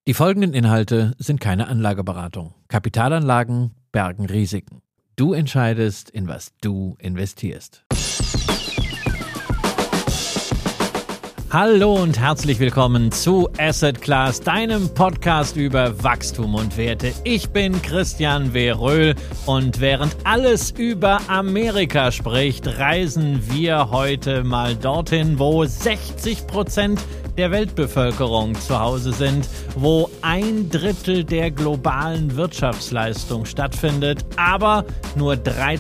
Die folgenden Inhalte sind keine Anlageberatung. Kapitalanlagen bergen Risiken. Du entscheidest, in was du investierst. Hallo und herzlich willkommen zu Asset Class, deinem Podcast über Wachstum und Werte. Ich bin Christian Veröhl und während alles über Amerika spricht, reisen wir heute mal dorthin, wo 60% der Weltbevölkerung zu Hause sind, wo 1/3 der globalen Wirtschaftsleistung stattfindet, aber nur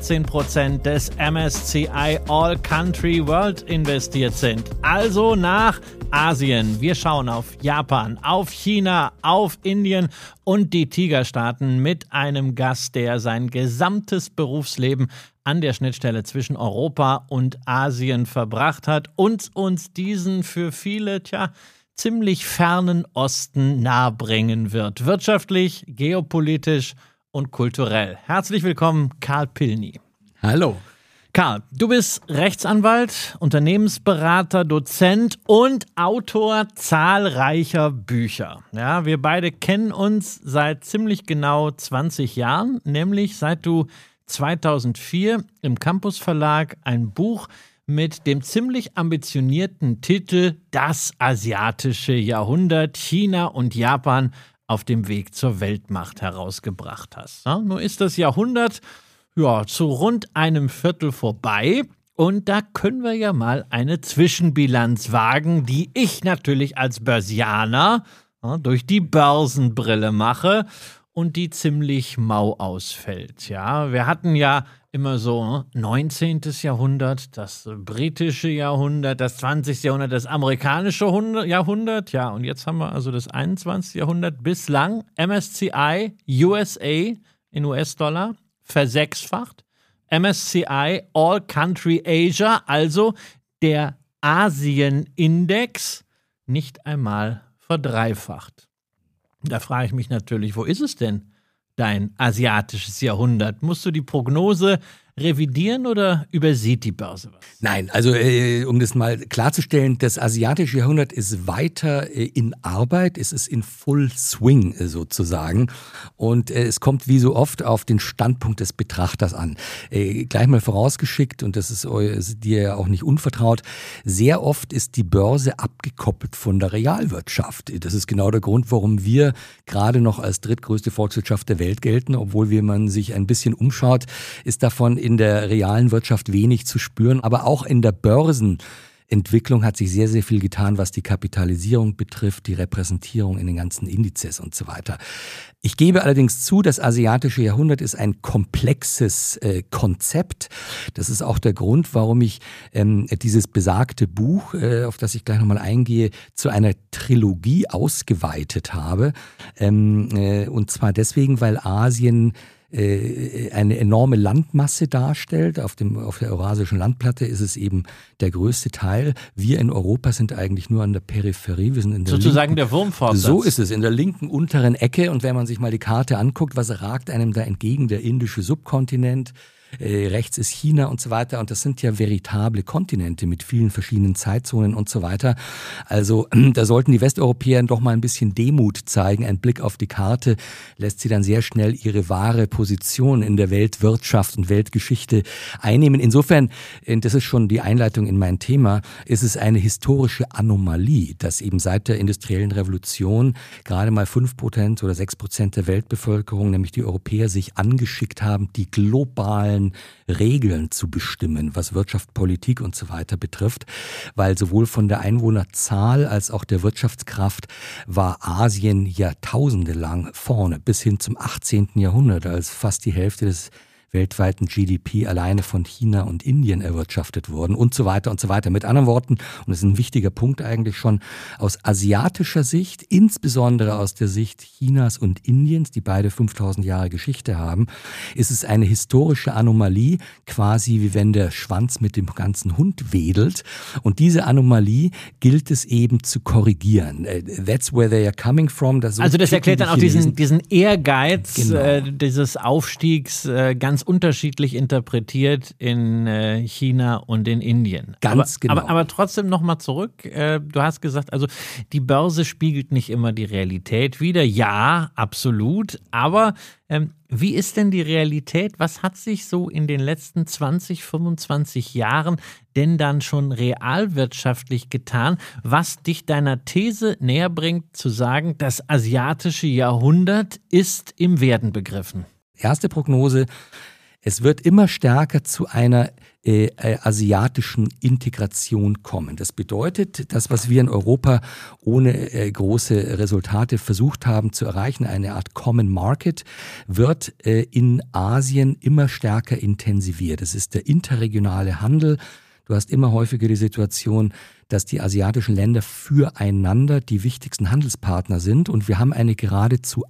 13% des MSCI All Country World investiert sind. Also nach Asien. Wir schauen auf Japan, auf China, auf Indien und die Tigerstaaten mit einem Gast, der sein gesamtes Berufsleben an der Schnittstelle zwischen Europa und Asien verbracht hat und uns diesen für viele, ziemlich fernen Osten nahebringen wird. Wirtschaftlich, geopolitisch und kulturell. Herzlich willkommen, Karl Pilny. Hallo. Karl, du bist Rechtsanwalt, Unternehmensberater, Dozent und Autor zahlreicher Bücher. Ja, wir beide kennen uns seit ziemlich genau 20 Jahren, nämlich seit du 2004 im Campus Verlag ein Buch mit dem ziemlich ambitionierten Titel Das asiatische Jahrhundert, China und Japan auf dem Weg zur Weltmacht herausgebracht hast. Ja, nur ist das Jahrhundert zu rund einem Viertel vorbei und da können wir ja mal eine Zwischenbilanz wagen, die ich natürlich als Börsianer durch die Börsenbrille mache und die ziemlich mau ausfällt. Ja, wir hatten ja immer so 19. Jahrhundert, das britische Jahrhundert, das 20. Jahrhundert, das amerikanische Jahrhundert. Ja, und jetzt haben wir also das 21. Jahrhundert bislang. MSCI USA in US-Dollar versechsfacht. MSCI All Country Asia, also der Asien-Index, nicht einmal verdreifacht. Da frage ich mich natürlich, wo ist es denn, dein asiatisches Jahrhundert? Musst du die Prognose revidieren oder übersieht die Börse was? Nein, also um das mal klarzustellen, das asiatische Jahrhundert ist weiter in Arbeit, es ist in Full Swing sozusagen und es kommt wie so oft auf den Standpunkt des Betrachters an. Gleich mal vorausgeschickt, und das ist dir ja auch nicht unvertraut, sehr oft ist die Börse abgekoppelt von der Realwirtschaft. Das ist genau der Grund, warum wir gerade noch als drittgrößte Volkswirtschaft der Welt gelten, obwohl, wenn man sich ein bisschen umschaut, ist davon in der realen Wirtschaft wenig zu spüren, aber auch in der Börsenentwicklung hat sich sehr, sehr viel getan, was die Kapitalisierung betrifft, die Repräsentierung in den ganzen Indizes und so weiter. Ich gebe allerdings zu, das asiatische Jahrhundert ist ein komplexes Konzept. Das ist auch der Grund, warum ich dieses besagte Buch, auf das ich gleich nochmal eingehe, zu einer Trilogie ausgeweitet habe. Und zwar deswegen, weil Asien eine enorme Landmasse darstellt. Auf der eurasischen Landplatte ist es eben der größte Teil. Wir in Europa sind eigentlich nur an der Peripherie. Wir sind in der sozusagen der Wurmfortsatz. So ist es, in der linken unteren Ecke. Und wenn man sich mal die Karte anguckt, was ragt einem da entgegen? Der indische Subkontinent. Rechts ist China und so weiter, und das sind ja veritable Kontinente mit vielen verschiedenen Zeitzonen und so weiter. Also da sollten die Westeuropäer doch mal ein bisschen Demut zeigen. Ein Blick auf die Karte lässt sie dann sehr schnell ihre wahre Position in der Weltwirtschaft und Weltgeschichte einnehmen. Insofern, das ist schon die Einleitung in mein Thema, ist es eine historische Anomalie, dass eben seit der industriellen Revolution gerade mal 5% oder 6% der Weltbevölkerung, nämlich die Europäer, sich angeschickt haben, die globalen Regeln zu bestimmen, was Wirtschaft, Politik und so weiter betrifft, weil sowohl von der Einwohnerzahl als auch der Wirtschaftskraft war Asien Jahrtausende lang vorne, bis hin zum 18. Jahrhundert, als fast die Hälfte des weltweiten GDP alleine von China und Indien erwirtschaftet wurden und so weiter und so weiter. Mit anderen Worten, und das ist ein wichtiger Punkt eigentlich schon, aus asiatischer Sicht, insbesondere aus der Sicht Chinas und Indiens, die beide 5000 Jahre Geschichte haben, ist es eine historische Anomalie, quasi wie wenn der Schwanz mit dem ganzen Hund wedelt. Und diese Anomalie gilt es eben zu korrigieren. That's where they are coming from. Also das erklärt dann auch diesen Ehrgeiz, genau, dieses Aufstiegs ganz ganz unterschiedlich interpretiert in China und in Indien. Genau. Aber trotzdem nochmal zurück. Du hast gesagt, also die Börse spiegelt nicht immer die Realität wider. Ja, absolut. Aber wie ist denn die Realität? Was hat sich so in den letzten 20, 25 Jahren denn dann schon realwirtschaftlich getan, was dich deiner These näher bringt, zu sagen, das asiatische Jahrhundert ist im Werden begriffen? Erste Prognose: Es wird immer stärker zu einer asiatischen Integration kommen. Das bedeutet, das, was wir in Europa ohne große Resultate versucht haben zu erreichen, eine Art Common Market, wird in Asien immer stärker intensiviert. Das ist der interregionale Handel. Du hast immer häufiger die Situation, dass die asiatischen Länder füreinander die wichtigsten Handelspartner sind, und wir haben eine geradezu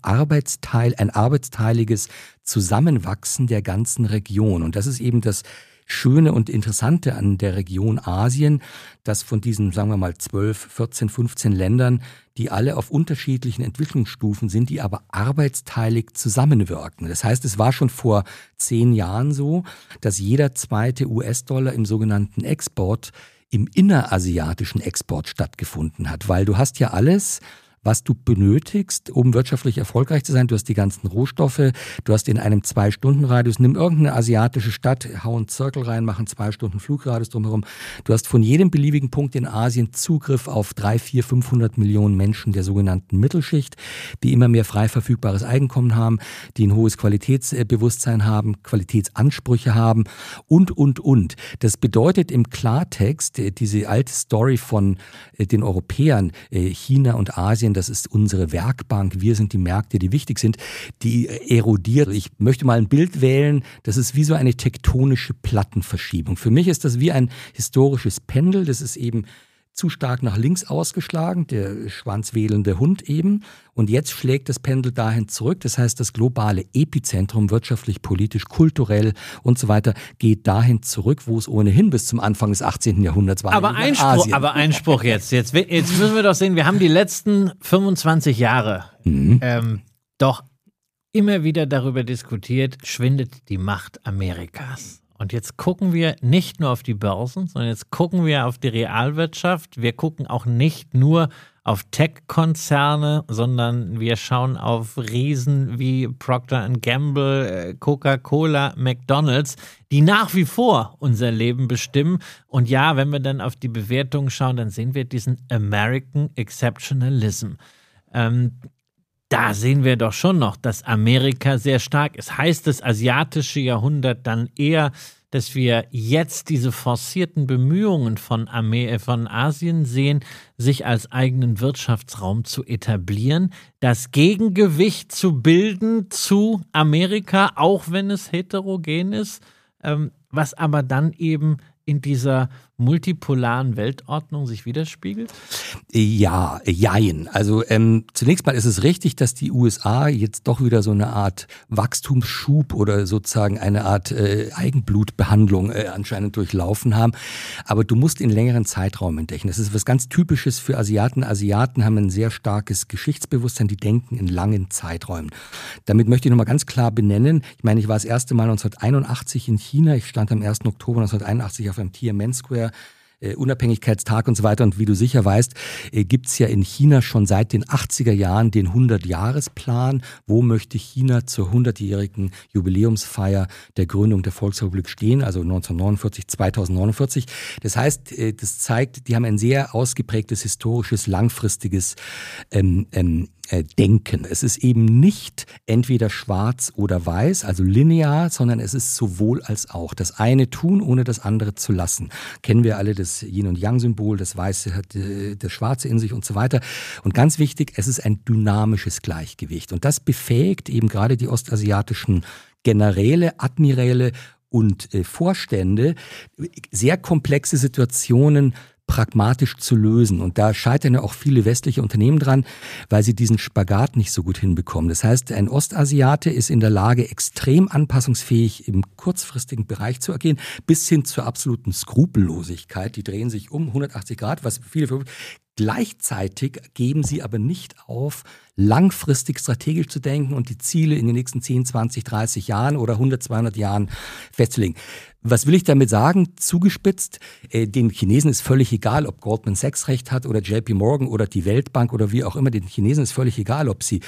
ein arbeitsteiliges Zusammenwachsen der ganzen Region. Und das ist eben das Schöne und Interessante an der Region Asien, dass von diesen, sagen wir mal, 12, 14, 15 Ländern, die alle auf unterschiedlichen Entwicklungsstufen sind, die aber arbeitsteilig zusammenwirken. Das heißt, es war schon vor 10 Jahren so, dass jeder zweite US-Dollar im sogenannten Export im innerasiatischen Export stattgefunden hat, weil du hast ja alles, was du benötigst, um wirtschaftlich erfolgreich zu sein. Du hast die ganzen Rohstoffe, du hast in einem 2-Stunden-Radius, nimm irgendeine asiatische Stadt, hau einen Zirkel rein, mach einen 2-Stunden-Flugradius drumherum. Du hast von jedem beliebigen Punkt in Asien Zugriff auf 300, 400, 500 Millionen Menschen der sogenannten Mittelschicht, die immer mehr frei verfügbares Einkommen haben, die ein hohes Qualitätsbewusstsein haben, Qualitätsansprüche haben und. Das bedeutet im Klartext, diese alte Story von den Europäern, China und Asien, das ist unsere Werkbank, wir sind die Märkte, die wichtig sind, die erodiert. Ich möchte mal ein Bild wählen, das ist wie so eine tektonische Plattenverschiebung. Für mich ist das wie ein historisches Pendel, das ist eben zu stark nach links ausgeschlagen, der schwanzwedelnde Hund eben. Und jetzt schlägt das Pendel dahin zurück. Das heißt, das globale Epizentrum, wirtschaftlich, politisch, kulturell und so weiter, geht dahin zurück, wo es ohnehin bis zum Anfang des 18. Jahrhunderts war. Aber Einspruch jetzt. Jetzt müssen wir doch sehen, wir haben die letzten 25 Jahre doch immer wieder darüber diskutiert, schwindet die Macht Amerikas. Und jetzt gucken wir nicht nur auf die Börsen, sondern jetzt gucken wir auf die Realwirtschaft. Wir gucken auch nicht nur auf Tech-Konzerne, sondern wir schauen auf Riesen wie Procter & Gamble, Coca-Cola, McDonald's, die nach wie vor unser Leben bestimmen. Und ja, wenn wir dann auf die Bewertungen schauen, dann sehen wir diesen American Exceptionalism. Da sehen wir doch schon noch, dass Amerika sehr stark ist. Heißt das asiatische Jahrhundert dann eher, dass wir jetzt diese forcierten Bemühungen von Asien sehen, sich als eigenen Wirtschaftsraum zu etablieren, das Gegengewicht zu bilden zu Amerika, auch wenn es heterogen ist, was aber dann eben in dieser multipolaren Weltordnung sich widerspiegelt? Ja, jein. Also zunächst mal ist es richtig, dass die USA jetzt doch wieder so eine Art Wachstumsschub oder sozusagen eine Art Eigenblutbehandlung anscheinend durchlaufen haben. Aber du musst in längeren Zeitraum entdecken. Das ist was ganz Typisches für Asiaten. Asiaten haben ein sehr starkes Geschichtsbewusstsein, die denken in langen Zeiträumen. Damit möchte ich nochmal ganz klar benennen, ich meine, ich war das erste Mal 1981 in China. Ich stand am 1. Oktober 1981 auf einem Tiananmen Square, Unabhängigkeitstag und so weiter. Und wie du sicher weißt, gibt's ja in China schon seit den 80er Jahren den 100-Jahresplan. Wo möchte China zur 100-jährigen Jubiläumsfeier der Gründung der Volksrepublik stehen, also 1949, 2049. Das heißt, das zeigt, die haben ein sehr ausgeprägtes historisches, langfristiges Denken. Es ist eben nicht entweder schwarz oder weiß, also linear, sondern es ist sowohl als auch. Das eine tun, ohne das andere zu lassen. Kennen wir alle das Yin- und Yang-Symbol, das Weiße hat das Schwarze in sich und so weiter. Und ganz wichtig, es ist ein dynamisches Gleichgewicht. Und das befähigt eben gerade die ostasiatischen Generäle, Admiräle und Vorstände, sehr komplexe Situationen pragmatisch zu lösen. Und da scheitern ja auch viele westliche Unternehmen dran, weil sie diesen Spagat nicht so gut hinbekommen. Das heißt, ein Ostasiate ist in der Lage, extrem anpassungsfähig im kurzfristigen Bereich zu agieren, bis hin zur absoluten Skrupellosigkeit. Die drehen sich um 180 Grad, was viele. Gleichzeitig geben sie aber nicht auf, langfristig strategisch zu denken und die Ziele in den nächsten 10, 20, 30 Jahren oder 100, 200 Jahren festzulegen. Was will ich damit sagen? Zugespitzt, den Chinesen ist völlig egal, ob Goldman Sachs recht hat oder JP Morgan oder die Weltbank oder wie auch immer. Den Chinesen ist völlig egal, ob sie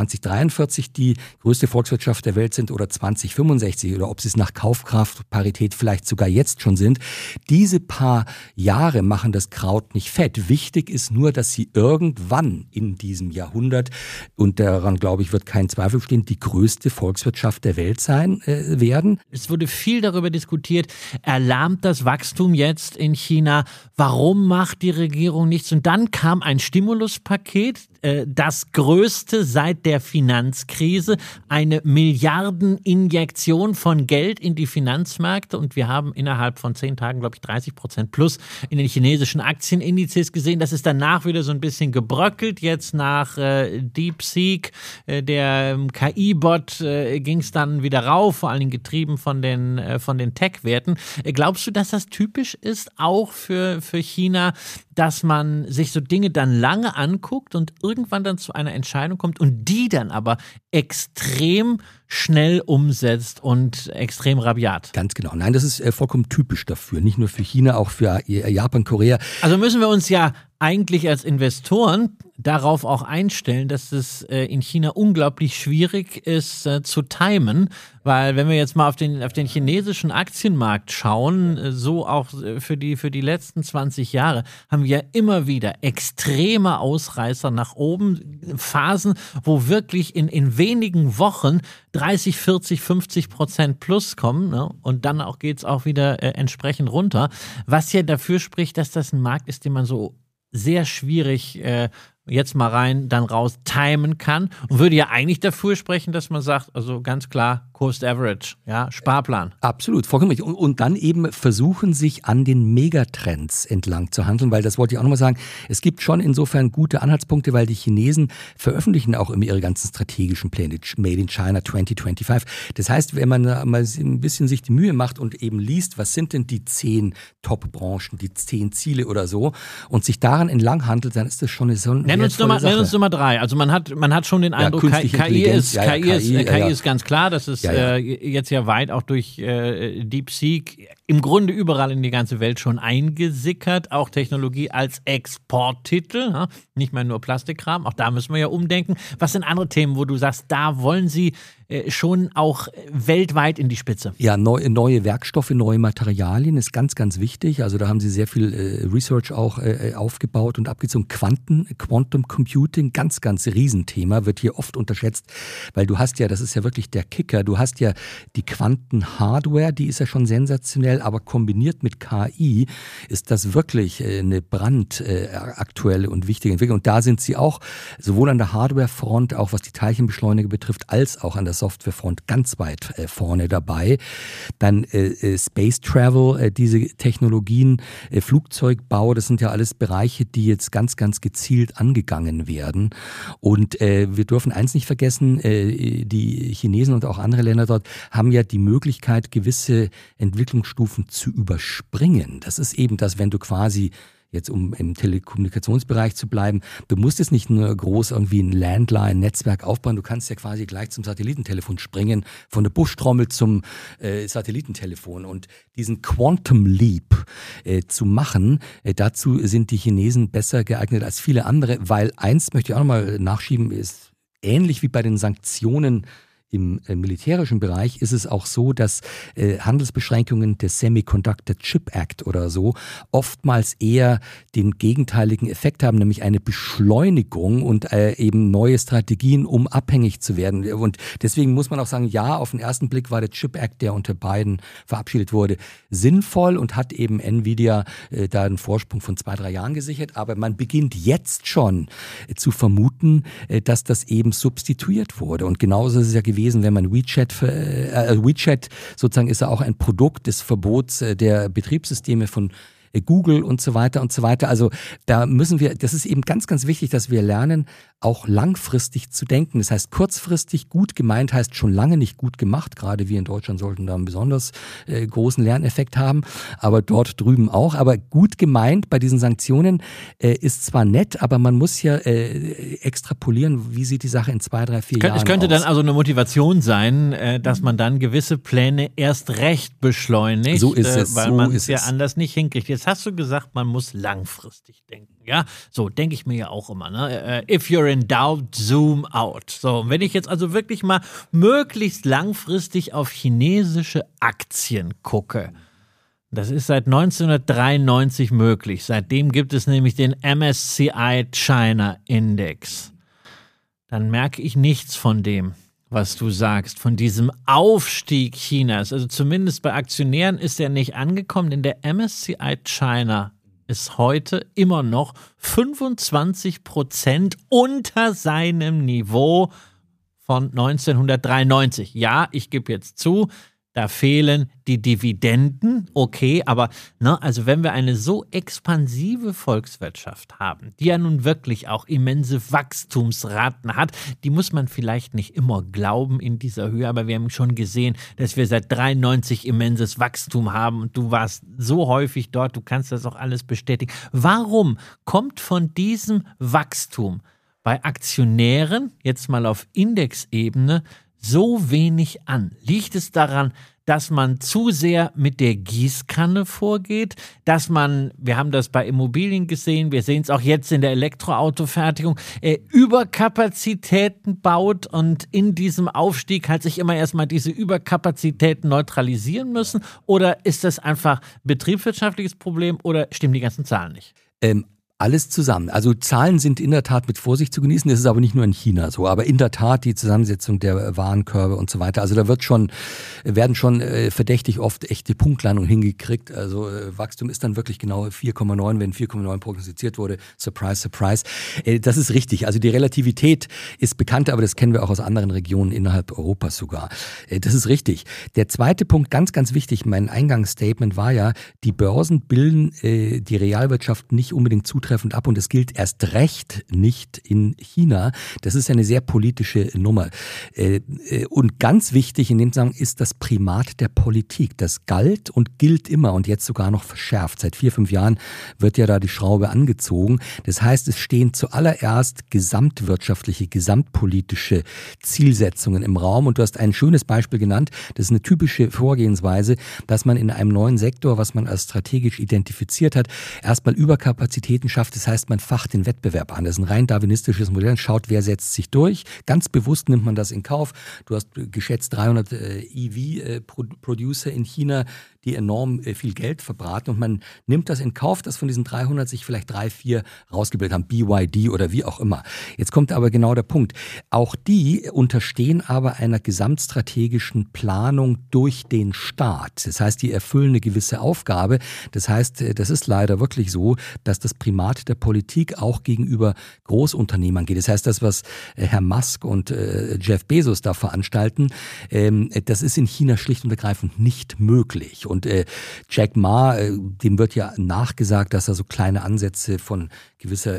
2043 die größte Volkswirtschaft der Welt sind oder 2065 oder ob sie es nach Kaufkraft, Parität vielleicht sogar jetzt schon sind. Diese paar Jahre machen das Kraut nicht fett. Wichtig ist nur, dass sie irgendwann in diesem Jahrhundert, und daran glaube ich, wird kein Zweifel bestehen, die größte Volkswirtschaft der Welt sein werden. Es wurde viel darüber diskutiert, erlahmt das Wachstum jetzt in China? Warum macht die Regierung nichts? Und dann kam ein Stimuluspaket, das größte seit der Finanzkrise, eine Milliardeninjektion von Geld in die Finanzmärkte. Und wir haben innerhalb von 10 Tagen, glaube ich, 30% plus in den chinesischen Aktienindizes gesehen. Das ist danach wieder so ein bisschen gebröckelt. Jetzt nach DeepSeek, der KI-Bot, ging es dann wieder rauf, vor allen Dingen getrieben von den Tech-Werten. Glaubst du, dass das typisch ist, auch für China, dass man sich so Dinge dann lange anguckt und irgendwann dann zu einer Entscheidung kommt und die dann aber extrem schnell umsetzt und extrem rabiat? Ganz genau. Nein, das ist vollkommen typisch dafür. Nicht nur für China, auch für Japan, Korea. Also müssen wir uns ja eigentlich als Investoren darauf auch einstellen, dass es in China unglaublich schwierig ist zu timen, weil wenn wir jetzt mal auf den chinesischen Aktienmarkt schauen, so auch für die letzten 20 Jahre, haben wir immer wieder extreme Ausreißer nach oben, Phasen, wo wirklich in wenigen Wochen 30, 40, 50% plus kommen, ne? Und dann geht's auch wieder entsprechend runter, was ja dafür spricht, dass das ein Markt ist, den man so sehr schwierig jetzt mal rein, dann raus timen kann und würde ja eigentlich dafür sprechen, dass man sagt, also ganz klar Cost Average, ja, Sparplan. Absolut, vollkommen richtig. Und dann eben versuchen, sich an den Megatrends entlang zu handeln, weil das wollte ich auch nochmal sagen, es gibt schon insofern gute Anhaltspunkte, weil die Chinesen veröffentlichen auch immer ihre ganzen strategischen Pläne, Made in China 2025. Das heißt, wenn man mal ein bisschen sich die Mühe macht und eben liest, was sind denn die 10 Top-Branchen, die 10 Ziele oder so und sich daran entlang handelt, dann ist das schon eine Nenn uns Nummer 3. Also man hat schon den Eindruck, KI ist ganz klar, das ist jetzt ja weit auch durch DeepSeek im Grunde überall in die ganze Welt schon eingesickert. Auch Technologie als Exporttitel, ja? Nicht mehr nur Plastikkram, auch da müssen wir ja umdenken. Was sind andere Themen, wo du sagst, da wollen Sie schon auch weltweit in die Spitze? Ja, neue Werkstoffe, neue Materialien ist ganz, ganz wichtig. Also da haben sie sehr viel Research auch aufgebaut und abgezogen. Quantum Computing, ganz, ganz Riesenthema, wird hier oft unterschätzt, weil du hast ja, das ist ja wirklich der Kicker, du hast ja die Quantenhardware, die ist ja schon sensationell, aber kombiniert mit KI ist das wirklich eine brandaktuelle und wichtige Entwicklung. Und da sind sie auch sowohl an der Hardwarefront, auch was die Teilchenbeschleuniger betrifft, als auch an der Softwarefront ganz weit vorne dabei. Dann Space Travel, diese Technologien, Flugzeugbau, das sind ja alles Bereiche, die jetzt ganz, ganz gezielt angegangen werden. Und wir dürfen eins nicht vergessen, die Chinesen und auch andere Länder dort haben ja die Möglichkeit, gewisse Entwicklungsstufen zu überspringen. Das ist eben das, wenn du quasi jetzt um im Telekommunikationsbereich zu bleiben, du musst jetzt nicht nur groß irgendwie ein Landline-Netzwerk aufbauen, du kannst ja quasi gleich zum Satellitentelefon springen, von der Buschtrommel zum Satellitentelefon. Und diesen Quantum Leap zu machen, dazu sind die Chinesen besser geeignet als viele andere, weil eins möchte ich auch nochmal nachschieben, ist ähnlich wie bei den Sanktionen im militärischen Bereich ist es auch so, dass Handelsbeschränkungen des Semiconductor Chip Act oder so oftmals eher den gegenteiligen Effekt haben, nämlich eine Beschleunigung und eben neue Strategien, um abhängig zu werden. Und deswegen muss man auch sagen, ja, auf den ersten Blick war der Chip Act, der unter Biden verabschiedet wurde, sinnvoll und hat eben Nvidia da einen Vorsprung von 2-3 Jahren gesichert. Aber man beginnt jetzt schon zu vermuten, dass das eben substituiert wurde. Und genauso ist es ja gewesen, wenn man WeChat sozusagen ist ja auch ein Produkt des Verbots der Betriebssysteme von Google und so weiter und so weiter. Also da müssen wir, das ist eben ganz, ganz wichtig, dass wir lernen, auch langfristig zu denken. Das heißt, kurzfristig gut gemeint heißt schon lange nicht gut gemacht. Gerade wir in Deutschland sollten da einen besonders großen Lerneffekt haben, aber dort drüben auch. Aber gut gemeint bei diesen Sanktionen ist zwar nett, aber man muss ja extrapolieren, wie sieht die Sache in 2, 3, 4 Jahren aus. Es könnte dann also eine Motivation sein, dass man dann gewisse Pläne erst recht beschleunigt, so ist es, weil man es ja anders nicht hinkriegt. Jetzt hast du gesagt, man muss langfristig denken. Ja, so denke ich mir ja auch immer. Ne? If you're in doubt, zoom out. So, wenn ich jetzt also wirklich mal möglichst langfristig auf chinesische Aktien gucke, das ist seit 1993 möglich. Seitdem gibt es nämlich den MSCI China Index. Dann merke ich nichts von dem, was du sagst, von diesem Aufstieg Chinas. Also zumindest bei Aktionären ist er nicht angekommen, denn der MSCI China ist heute immer noch 25% unter seinem Niveau von 1993. Ja, ich gebe jetzt zu, da fehlen die Dividenden, okay, aber also wenn wir eine so expansive Volkswirtschaft haben, die ja nun wirklich auch immense Wachstumsraten hat, die muss man vielleicht nicht immer glauben in dieser Höhe, aber wir haben schon gesehen, dass wir seit 93 immenses Wachstum haben und du warst so häufig dort, du kannst das auch alles bestätigen. Warum kommt von diesem Wachstum bei Aktionären, jetzt mal auf Indexebene, so wenig an? Liegt es daran, dass man zu sehr mit der Gießkanne vorgeht, dass man, wir haben das bei Immobilien gesehen, wir sehen es auch jetzt in der Elektroautofertigung, Überkapazitäten baut und in diesem Aufstieg halt sich immer erstmal diese Überkapazitäten neutralisieren müssen? Oder ist das einfach betriebswirtschaftliches Problem oder stimmen die ganzen Zahlen nicht? Alles zusammen. Also Zahlen sind in der Tat mit Vorsicht zu genießen. Das ist aber nicht nur in China so. Aber in der Tat die Zusammensetzung der Warenkörbe und so weiter. Also da werden schon verdächtig oft echte Punktlandungen hingekriegt. Also Wachstum ist dann wirklich genau 4,9, wenn 4,9 prognostiziert wurde. Surprise, surprise. Das ist richtig. Also die Relativität ist bekannt, aber das kennen wir auch aus anderen Regionen innerhalb Europas sogar. Das ist richtig. Der zweite Punkt, ganz, ganz wichtig, mein Eingangsstatement war ja, die Börsen bilden die Realwirtschaft nicht unbedingt zutreffend ab und es gilt erst recht nicht in China. Das ist eine sehr politische Nummer. Und ganz wichtig in dem Zusammenhang ist das Primat der Politik. Das galt und gilt immer und jetzt sogar noch verschärft. Seit 4, 5 Jahren wird ja da die Schraube angezogen. Das heißt, es stehen zuallererst gesamtwirtschaftliche, gesamtpolitische Zielsetzungen im Raum und du hast ein schönes Beispiel genannt. Das ist eine typische Vorgehensweise, dass man in einem neuen Sektor, was man als strategisch identifiziert hat, erstmal Überkapazitäten schafft. Das heißt, man facht den Wettbewerb an. Das ist ein rein darwinistisches Modell. Schaut, wer setzt sich durch. Ganz bewusst nimmt man das in Kauf. Du hast geschätzt 300 EV-Producer in China, die enorm viel Geld verbraten und man nimmt das in Kauf, dass von diesen 300 sich vielleicht 3, 4 rausgebildet haben, BYD oder wie auch immer. Jetzt kommt aber genau der Punkt. Auch die unterstehen aber einer gesamtstrategischen Planung durch den Staat. Das heißt, die erfüllen eine gewisse Aufgabe. Das heißt, das ist leider wirklich so, dass das Primat der Politik auch gegenüber Großunternehmern geht. Das heißt, das, was Herr Musk und Jeff Bezos da veranstalten, das ist in China schlicht und ergreifend nicht möglich. Und Jack Ma, dem wird ja nachgesagt, dass er so kleine Ansätze von gewisser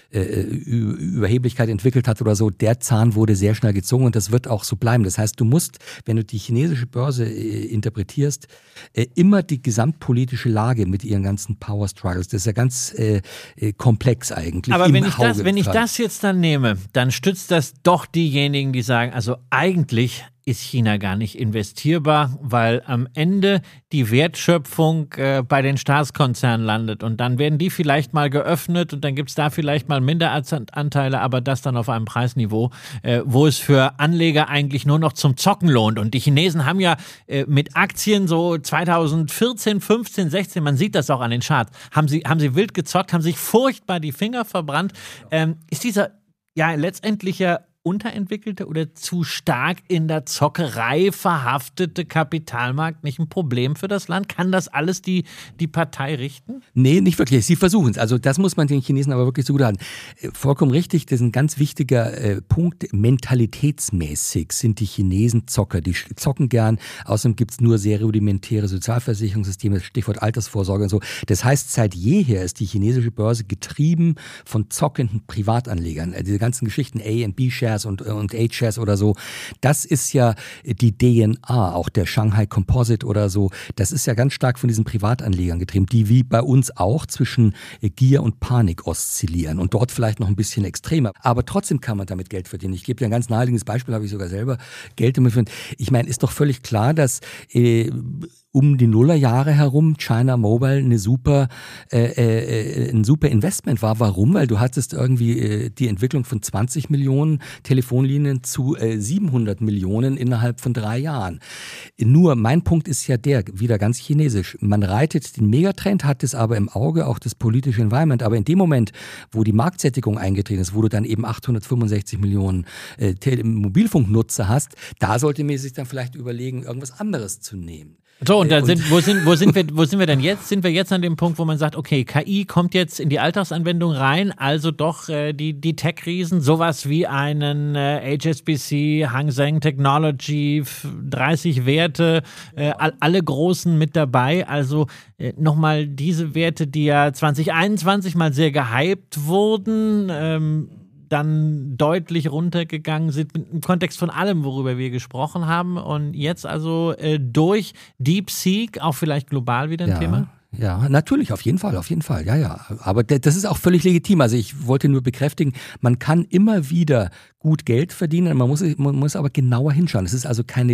Überheblichkeit entwickelt hat oder so. Der Zahn wurde sehr schnell gezogen und das wird auch so bleiben. Das heißt, du musst, wenn du die chinesische Börse interpretierst, immer die gesamtpolitische Lage mit ihren ganzen Power Struggles, das ist ja ganz komplex eigentlich. Aber wenn ich das jetzt dann nehme, dann stützt das doch diejenigen, die sagen, also eigentlich ist China gar nicht investierbar, weil am Ende die Wertschöpfung bei den Staatskonzernen landet und dann werden die vielleicht mal geöffnet und dann gibt es da vielleicht mal Minderanteile, aber das dann auf einem Preisniveau, wo es für Anleger eigentlich nur noch zum Zocken lohnt. Und die Chinesen haben ja mit Aktien so 2014, 15, 16, man sieht das auch an den Charts, haben sie wild gezockt, haben sich furchtbar die Finger verbrannt. Ist dieser letztendlich ja unterentwickelte oder zu stark in der Zockerei verhaftete Kapitalmarkt nicht ein Problem für das Land? Kann das alles die Partei richten? Nee, nicht wirklich. Sie versuchen es. Also das muss man den Chinesen aber wirklich zugutehalten. Vollkommen richtig, das ist ein ganz wichtiger Punkt. Mentalitätsmäßig sind die Chinesen Zocker. Die zocken gern. Außerdem gibt es nur sehr rudimentäre Sozialversicherungssysteme, Stichwort Altersvorsorge und so. Das heißt, seit jeher ist die chinesische Börse getrieben von zockenden Privatanlegern. Diese ganzen Geschichten A und B-Shares und A-Shares oder so, das ist ja die DNA, auch der Shanghai Composite oder so. Das ist ja ganz stark von diesen Privatanlegern getrieben, die wie bei uns auch zwischen Gier und Panik oszillieren und dort vielleicht noch ein bisschen extremer. Aber trotzdem kann man damit Geld verdienen. Ich gebe dir ein ganz naheliegendes Beispiel, habe ich sogar selber Geld damit verdient. Ich meine, ist doch völlig klar, dass um die Nullerjahre herum China Mobile ein super Investment war. Warum? Weil du hattest irgendwie die Entwicklung von 20 Millionen Telefonlinien zu 700 Millionen innerhalb von 3 Jahren. Nur mein Punkt ist ja der, wieder ganz chinesisch, man reitet den Megatrend, hat es aber im Auge, auch das politische Environment, aber in dem Moment, wo die Marktsättigung eingetreten ist, wo du dann eben 865 Millionen Mobilfunknutzer hast, da sollte man sich dann vielleicht überlegen, irgendwas anderes zu nehmen. So, und dann wo sind wir denn jetzt? Sind wir jetzt an dem Punkt, wo man sagt, okay, KI kommt jetzt in die Alltagsanwendung rein, also doch die Tech-Riesen, sowas wie einen HSBC, Hang Seng Technology, 30 Werte, alle Großen mit dabei, also nochmal diese Werte, die ja 2021 mal sehr gehypt wurden, dann deutlich runtergegangen sind im Kontext von allem, worüber wir gesprochen haben. Und jetzt also durch DeepSeek auch vielleicht global wieder ein Thema? Ja, natürlich, auf jeden Fall, ja. Aber das ist auch völlig legitim. Also ich wollte nur bekräftigen, man kann immer wieder gut Geld verdienen, man muss aber genauer hinschauen. Es ist also keine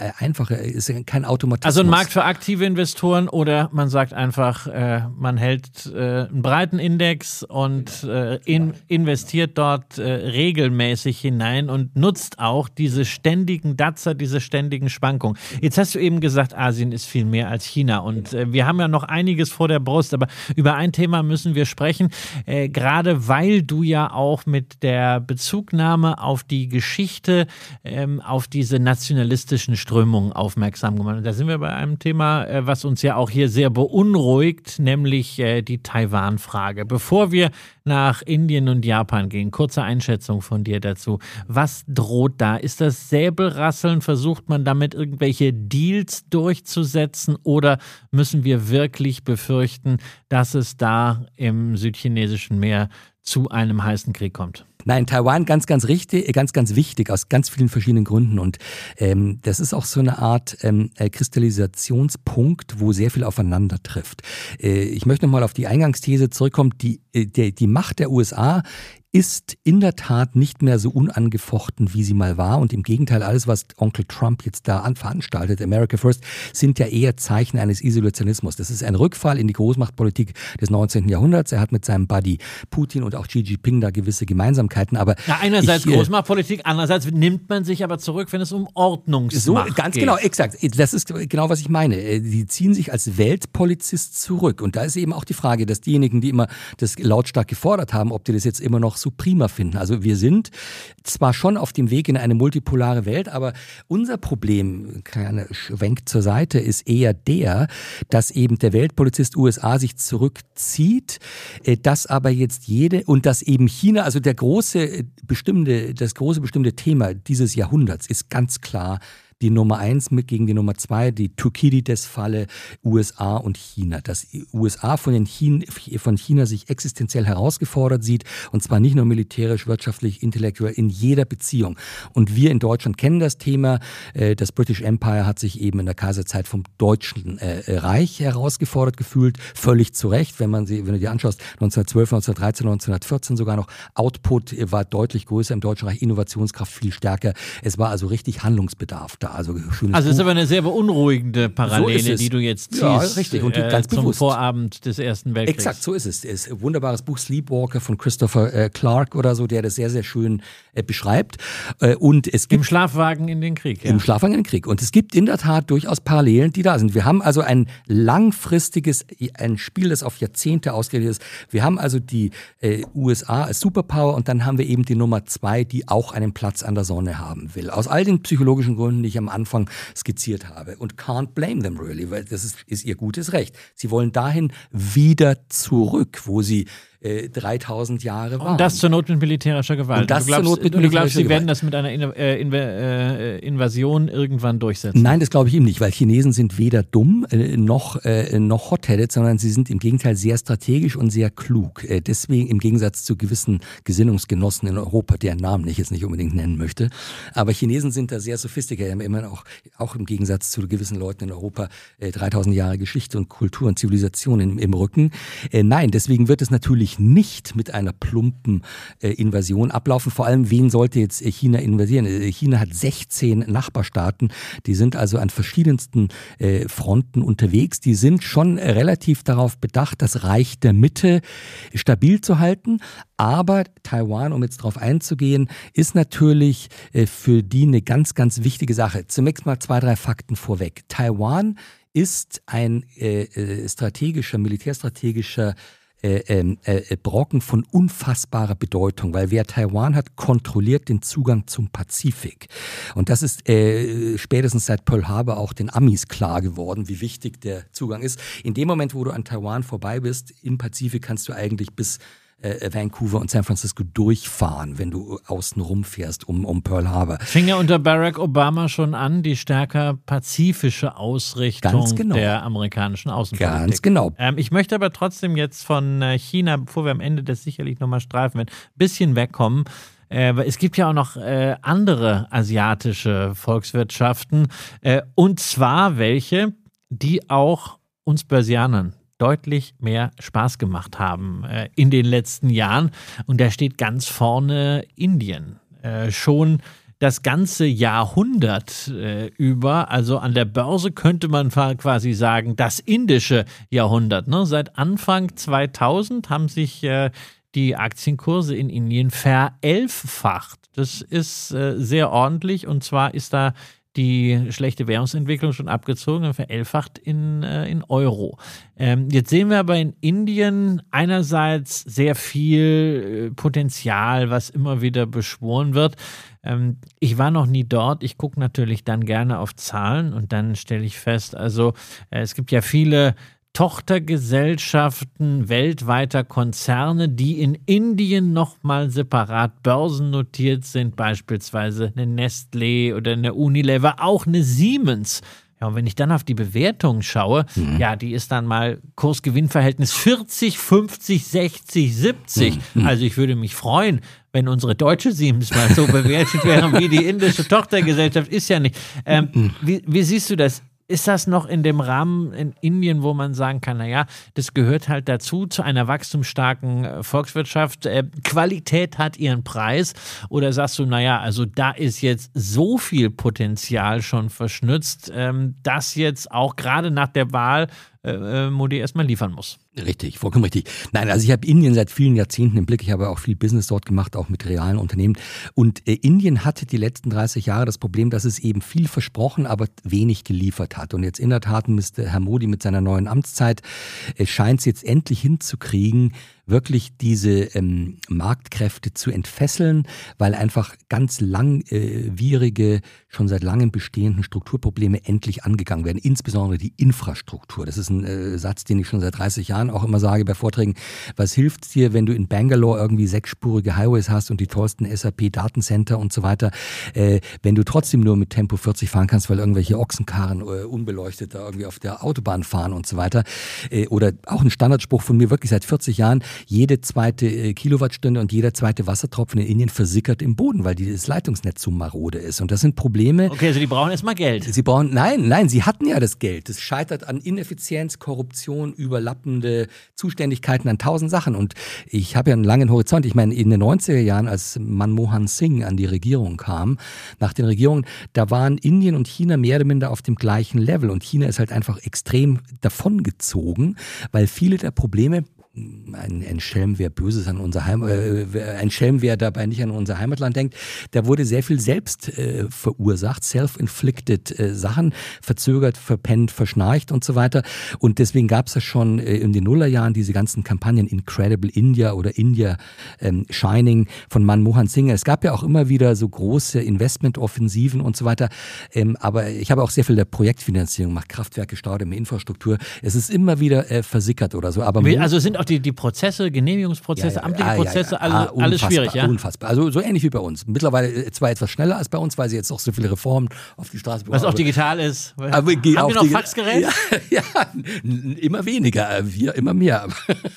ist kein Automatismus. Also ein Markt für aktive Investoren oder man sagt einfach, man hält einen breiten Index und investiert dort regelmäßig hinein und nutzt auch diese ständigen Datzer, diese ständigen Schwankungen. Jetzt hast du eben gesagt, Asien ist viel mehr als China und wir haben ja noch einiges vor der Brust, aber über ein Thema müssen wir sprechen, gerade weil du ja auch mit der Bezugnahme auf die Geschichte, auf diese nationalistischen Strömungen aufmerksam gemacht. Und da sind wir bei einem Thema, was uns ja auch hier sehr beunruhigt, nämlich die Taiwan-Frage. Bevor wir nach Indien und Japan gehen, kurze Einschätzung von dir dazu. Was droht da? Ist das Säbelrasseln? Versucht man damit irgendwelche Deals durchzusetzen oder müssen wir wirklich befürchten, dass es da im südchinesischen Meer zu einem heißen Krieg kommt? Nein, Taiwan ganz wichtig aus ganz vielen verschiedenen Gründen und das ist auch so eine Art Kristallisationspunkt, wo sehr viel aufeinander trifft. Ich möchte nochmal auf die Eingangsthese zurückkommen, die Macht der USA ist in der Tat nicht mehr so unangefochten, wie sie mal war. Und im Gegenteil, alles, was Onkel Trump jetzt da veranstaltet, America First, sind ja eher Zeichen eines Isolationismus. Das ist ein Rückfall in die Großmachtpolitik des 19. Jahrhunderts. Er hat mit seinem Buddy Putin und auch Xi Jinping da gewisse Gemeinsamkeiten. Aber einerseits Großmachtpolitik, andererseits nimmt man sich aber zurück, wenn es um Ordnungsmacht geht. Ganz genau, exakt. Das ist genau, was ich meine. Die ziehen sich als Weltpolizist zurück. Und da ist eben auch die Frage, dass diejenigen, die immer das lautstark gefordert haben, ob die das jetzt immer noch so prima finden. Also wir sind zwar schon auf dem Weg in eine multipolare Welt, aber unser Problem, kleiner Schwenk zur Seite, ist eher der, dass eben der Weltpolizist USA sich zurückzieht, dass aber jetzt und dass eben China, also das große bestimmte Thema dieses Jahrhunderts ist ganz klar die Nummer 1 gegen die Nummer 2, die Thukydides-Falle, USA und China. Dass USA von China sich existenziell herausgefordert sieht, und zwar nicht nur militärisch, wirtschaftlich, intellektuell, in jeder Beziehung. Und wir in Deutschland kennen das Thema. Das British Empire hat sich eben in der Kaiserzeit vom Deutschen Reich herausgefordert gefühlt, völlig zu Recht, wenn du dir anschaust, 1912, 1913, 1914 sogar noch, Output war deutlich größer im Deutschen Reich, Innovationskraft viel stärker. Es war also richtig Handlungsbedarf. da. Also schönes Also es ist Buch. aber eine sehr beunruhigende Parallele, So ist es. die du jetzt ziehst. Ja, richtig. Und ganz zum bewusst. Vorabend des Ersten Weltkriegs. Exakt, so ist es. Es ist ein wunderbares Buch, Sleepwalker von Christopher Clark oder so, der das sehr, sehr schön beschreibt. Und es gibt Im Schlafwagen in den Krieg. Ja. Im Schlafwagen in den Krieg. Und es gibt in der Tat durchaus Parallelen, die da sind. Wir haben also ein langfristiges, ein Spiel, das auf Jahrzehnte ausgerichtet ist. Wir haben also die USA als Superpower und dann haben wir eben die Nummer 2, die auch einen Platz an der Sonne haben will. Aus all den psychologischen Gründen, die ich am Anfang skizziert habe. Und can't blame them really, weil das ist ihr gutes Recht. Sie wollen dahin wieder zurück, wo sie 3000 Jahre waren. Und das zur Not mit militärischer Gewalt. Und das du glaubst, zur Not mit du glaubst, militärischer sie werden Gewalt. das mit einer Invasion irgendwann durchsetzen? Nein, das glaube ich ihm nicht, weil Chinesen sind weder dumm noch hot-headed, sondern sie sind im Gegenteil sehr strategisch und sehr klug. Deswegen im Gegensatz zu gewissen Gesinnungsgenossen in Europa, deren Namen ich jetzt nicht unbedingt nennen möchte. Aber Chinesen sind da sehr sophisticated, haben immer auch im Gegensatz zu gewissen Leuten in Europa 3000 Jahre Geschichte und Kultur und Zivilisation im Rücken. Nein, deswegen wird es natürlich nicht mit einer plumpen Invasion ablaufen. Vor allem, wen sollte jetzt China invadieren? China hat 16 Nachbarstaaten, die sind also an verschiedensten Fronten unterwegs. Die sind schon relativ darauf bedacht, das Reich der Mitte stabil zu halten. Aber Taiwan, um jetzt darauf einzugehen, ist natürlich für die eine ganz, ganz wichtige Sache. Zunächst mal 2, 3 Fakten vorweg. Taiwan ist ein militärstrategischer Brocken von unfassbarer Bedeutung, weil wer Taiwan hat, kontrolliert den Zugang zum Pazifik. Und das ist spätestens seit Pearl Harbor auch den Amis klar geworden, wie wichtig der Zugang ist. In dem Moment, wo du an Taiwan vorbei bist, im Pazifik kannst du eigentlich bis Vancouver und San Francisco durchfahren, wenn du außen rumfährst um Pearl Harbor. Fing ja unter Barack Obama schon an, die stärker pazifische Ausrichtung der amerikanischen Außenpolitik. Ganz genau. Ich möchte aber trotzdem jetzt von China, bevor wir am Ende das sicherlich nochmal streifen werden, ein bisschen wegkommen. Es gibt ja auch noch andere asiatische Volkswirtschaften, und zwar welche, die auch uns Börsianern deutlich mehr Spaß gemacht haben in den letzten Jahren. Und da steht ganz vorne Indien. Schon das ganze Jahrhundert über, also an der Börse könnte man quasi sagen, das indische Jahrhundert. Ne? Seit Anfang 2000 haben sich die Aktienkurse in Indien verelffacht. Das ist sehr ordentlich, und zwar ist da die schlechte Währungsentwicklung schon abgezogen und verelfacht in Euro. Jetzt sehen wir aber in Indien einerseits sehr viel Potenzial, was immer wieder beschworen wird. Ich war noch nie dort. Ich gucke natürlich dann gerne auf Zahlen und dann stelle ich fest, also es gibt ja viele Tochtergesellschaften weltweiter Konzerne, die in Indien nochmal separat börsennotiert sind, beispielsweise eine Nestlé oder eine Unilever, auch eine Siemens. Ja, und wenn ich dann auf die Bewertung schaue, ja, die ist dann mal Kurs-Gewinn-Verhältnis 40, 50, 60, 70. Also ich würde mich freuen, wenn unsere deutsche Siemens mal so bewertet wäre wie die indische Tochtergesellschaft. Ist ja nicht. Wie siehst du das? Ist das noch in dem Rahmen in Indien, wo man sagen kann, naja, das gehört halt dazu, zu einer wachstumsstarken Volkswirtschaft. Qualität hat ihren Preis. Oder sagst du, naja, also da ist jetzt so viel Potenzial schon verschnitzt, dass jetzt auch gerade nach der Wahl Modi erstmal liefern muss. Richtig, vollkommen richtig. Nein, also ich habe Indien seit vielen Jahrzehnten im Blick. Ich habe auch viel Business dort gemacht, auch mit realen Unternehmen. Und Indien hatte die letzten 30 Jahre das Problem, dass es eben viel versprochen, aber wenig geliefert hat. Und jetzt in der Tat müsste Herr Modi mit seiner neuen Amtszeit, scheint es jetzt endlich hinzukriegen, wirklich diese Marktkräfte zu entfesseln, weil einfach ganz langwierige, schon seit langem bestehenden Strukturprobleme endlich angegangen werden, insbesondere die Infrastruktur. Das ist ein Satz, den ich schon seit 30 Jahren auch immer sage bei Vorträgen. Was hilft dir, wenn du in Bangalore irgendwie 6-spurige Highways hast und die tollsten SAP-Datencenter und so weiter, wenn du trotzdem nur mit Tempo 40 fahren kannst, weil irgendwelche Ochsenkarren unbeleuchtet da irgendwie auf der Autobahn fahren und so weiter. Oder auch ein Standardspruch von mir wirklich seit 40 Jahren, jede zweite Kilowattstunde und jeder zweite Wassertropfen in Indien versickert im Boden, weil das Leitungsnetz so marode ist. Und das sind Probleme. Okay, also die brauchen erstmal Geld. Nein, sie hatten ja das Geld. Das scheitert an Ineffizienz, Korruption, überlappende Zuständigkeiten an 1000 Sachen. Und ich habe ja einen langen Horizont. Ich meine, in den 90er Jahren, als Manmohan Singh an die Regierung kam, nach den Regierungen, da waren Indien und China mehr oder minder auf dem gleichen Level. Und China ist halt einfach extrem davongezogen, weil viele der Probleme, ein Schelm, wer Böses an unser ein Schelm, wer dabei nicht an unser Heimatland denkt, da wurde sehr viel selbst verursacht, self-inflicted Sachen, verzögert, verpennt, verschnarcht und so weiter. Und deswegen gab es ja schon in den Nullerjahren diese ganzen Kampagnen Incredible India oder India Shining von Manmohan Singh. Es gab ja auch immer wieder so große Investmentoffensiven und so weiter. Aber ich habe auch sehr viel der Projektfinanzierung gemacht, Kraftwerke, Staudämme, Infrastruktur. Es ist immer wieder versickert oder so. Aber also sind auch die Prozesse, Genehmigungsprozesse, amtliche Prozesse, alles schwierig, ja? Unfassbar. Also so ähnlich wie bei uns. Mittlerweile zwar etwas schneller als bei uns, weil sie jetzt auch so viele Reformen auf die Straße bekommen. Was auch digital ist. Aber haben wir noch Faxgerät? Ja, immer weniger, wir immer mehr.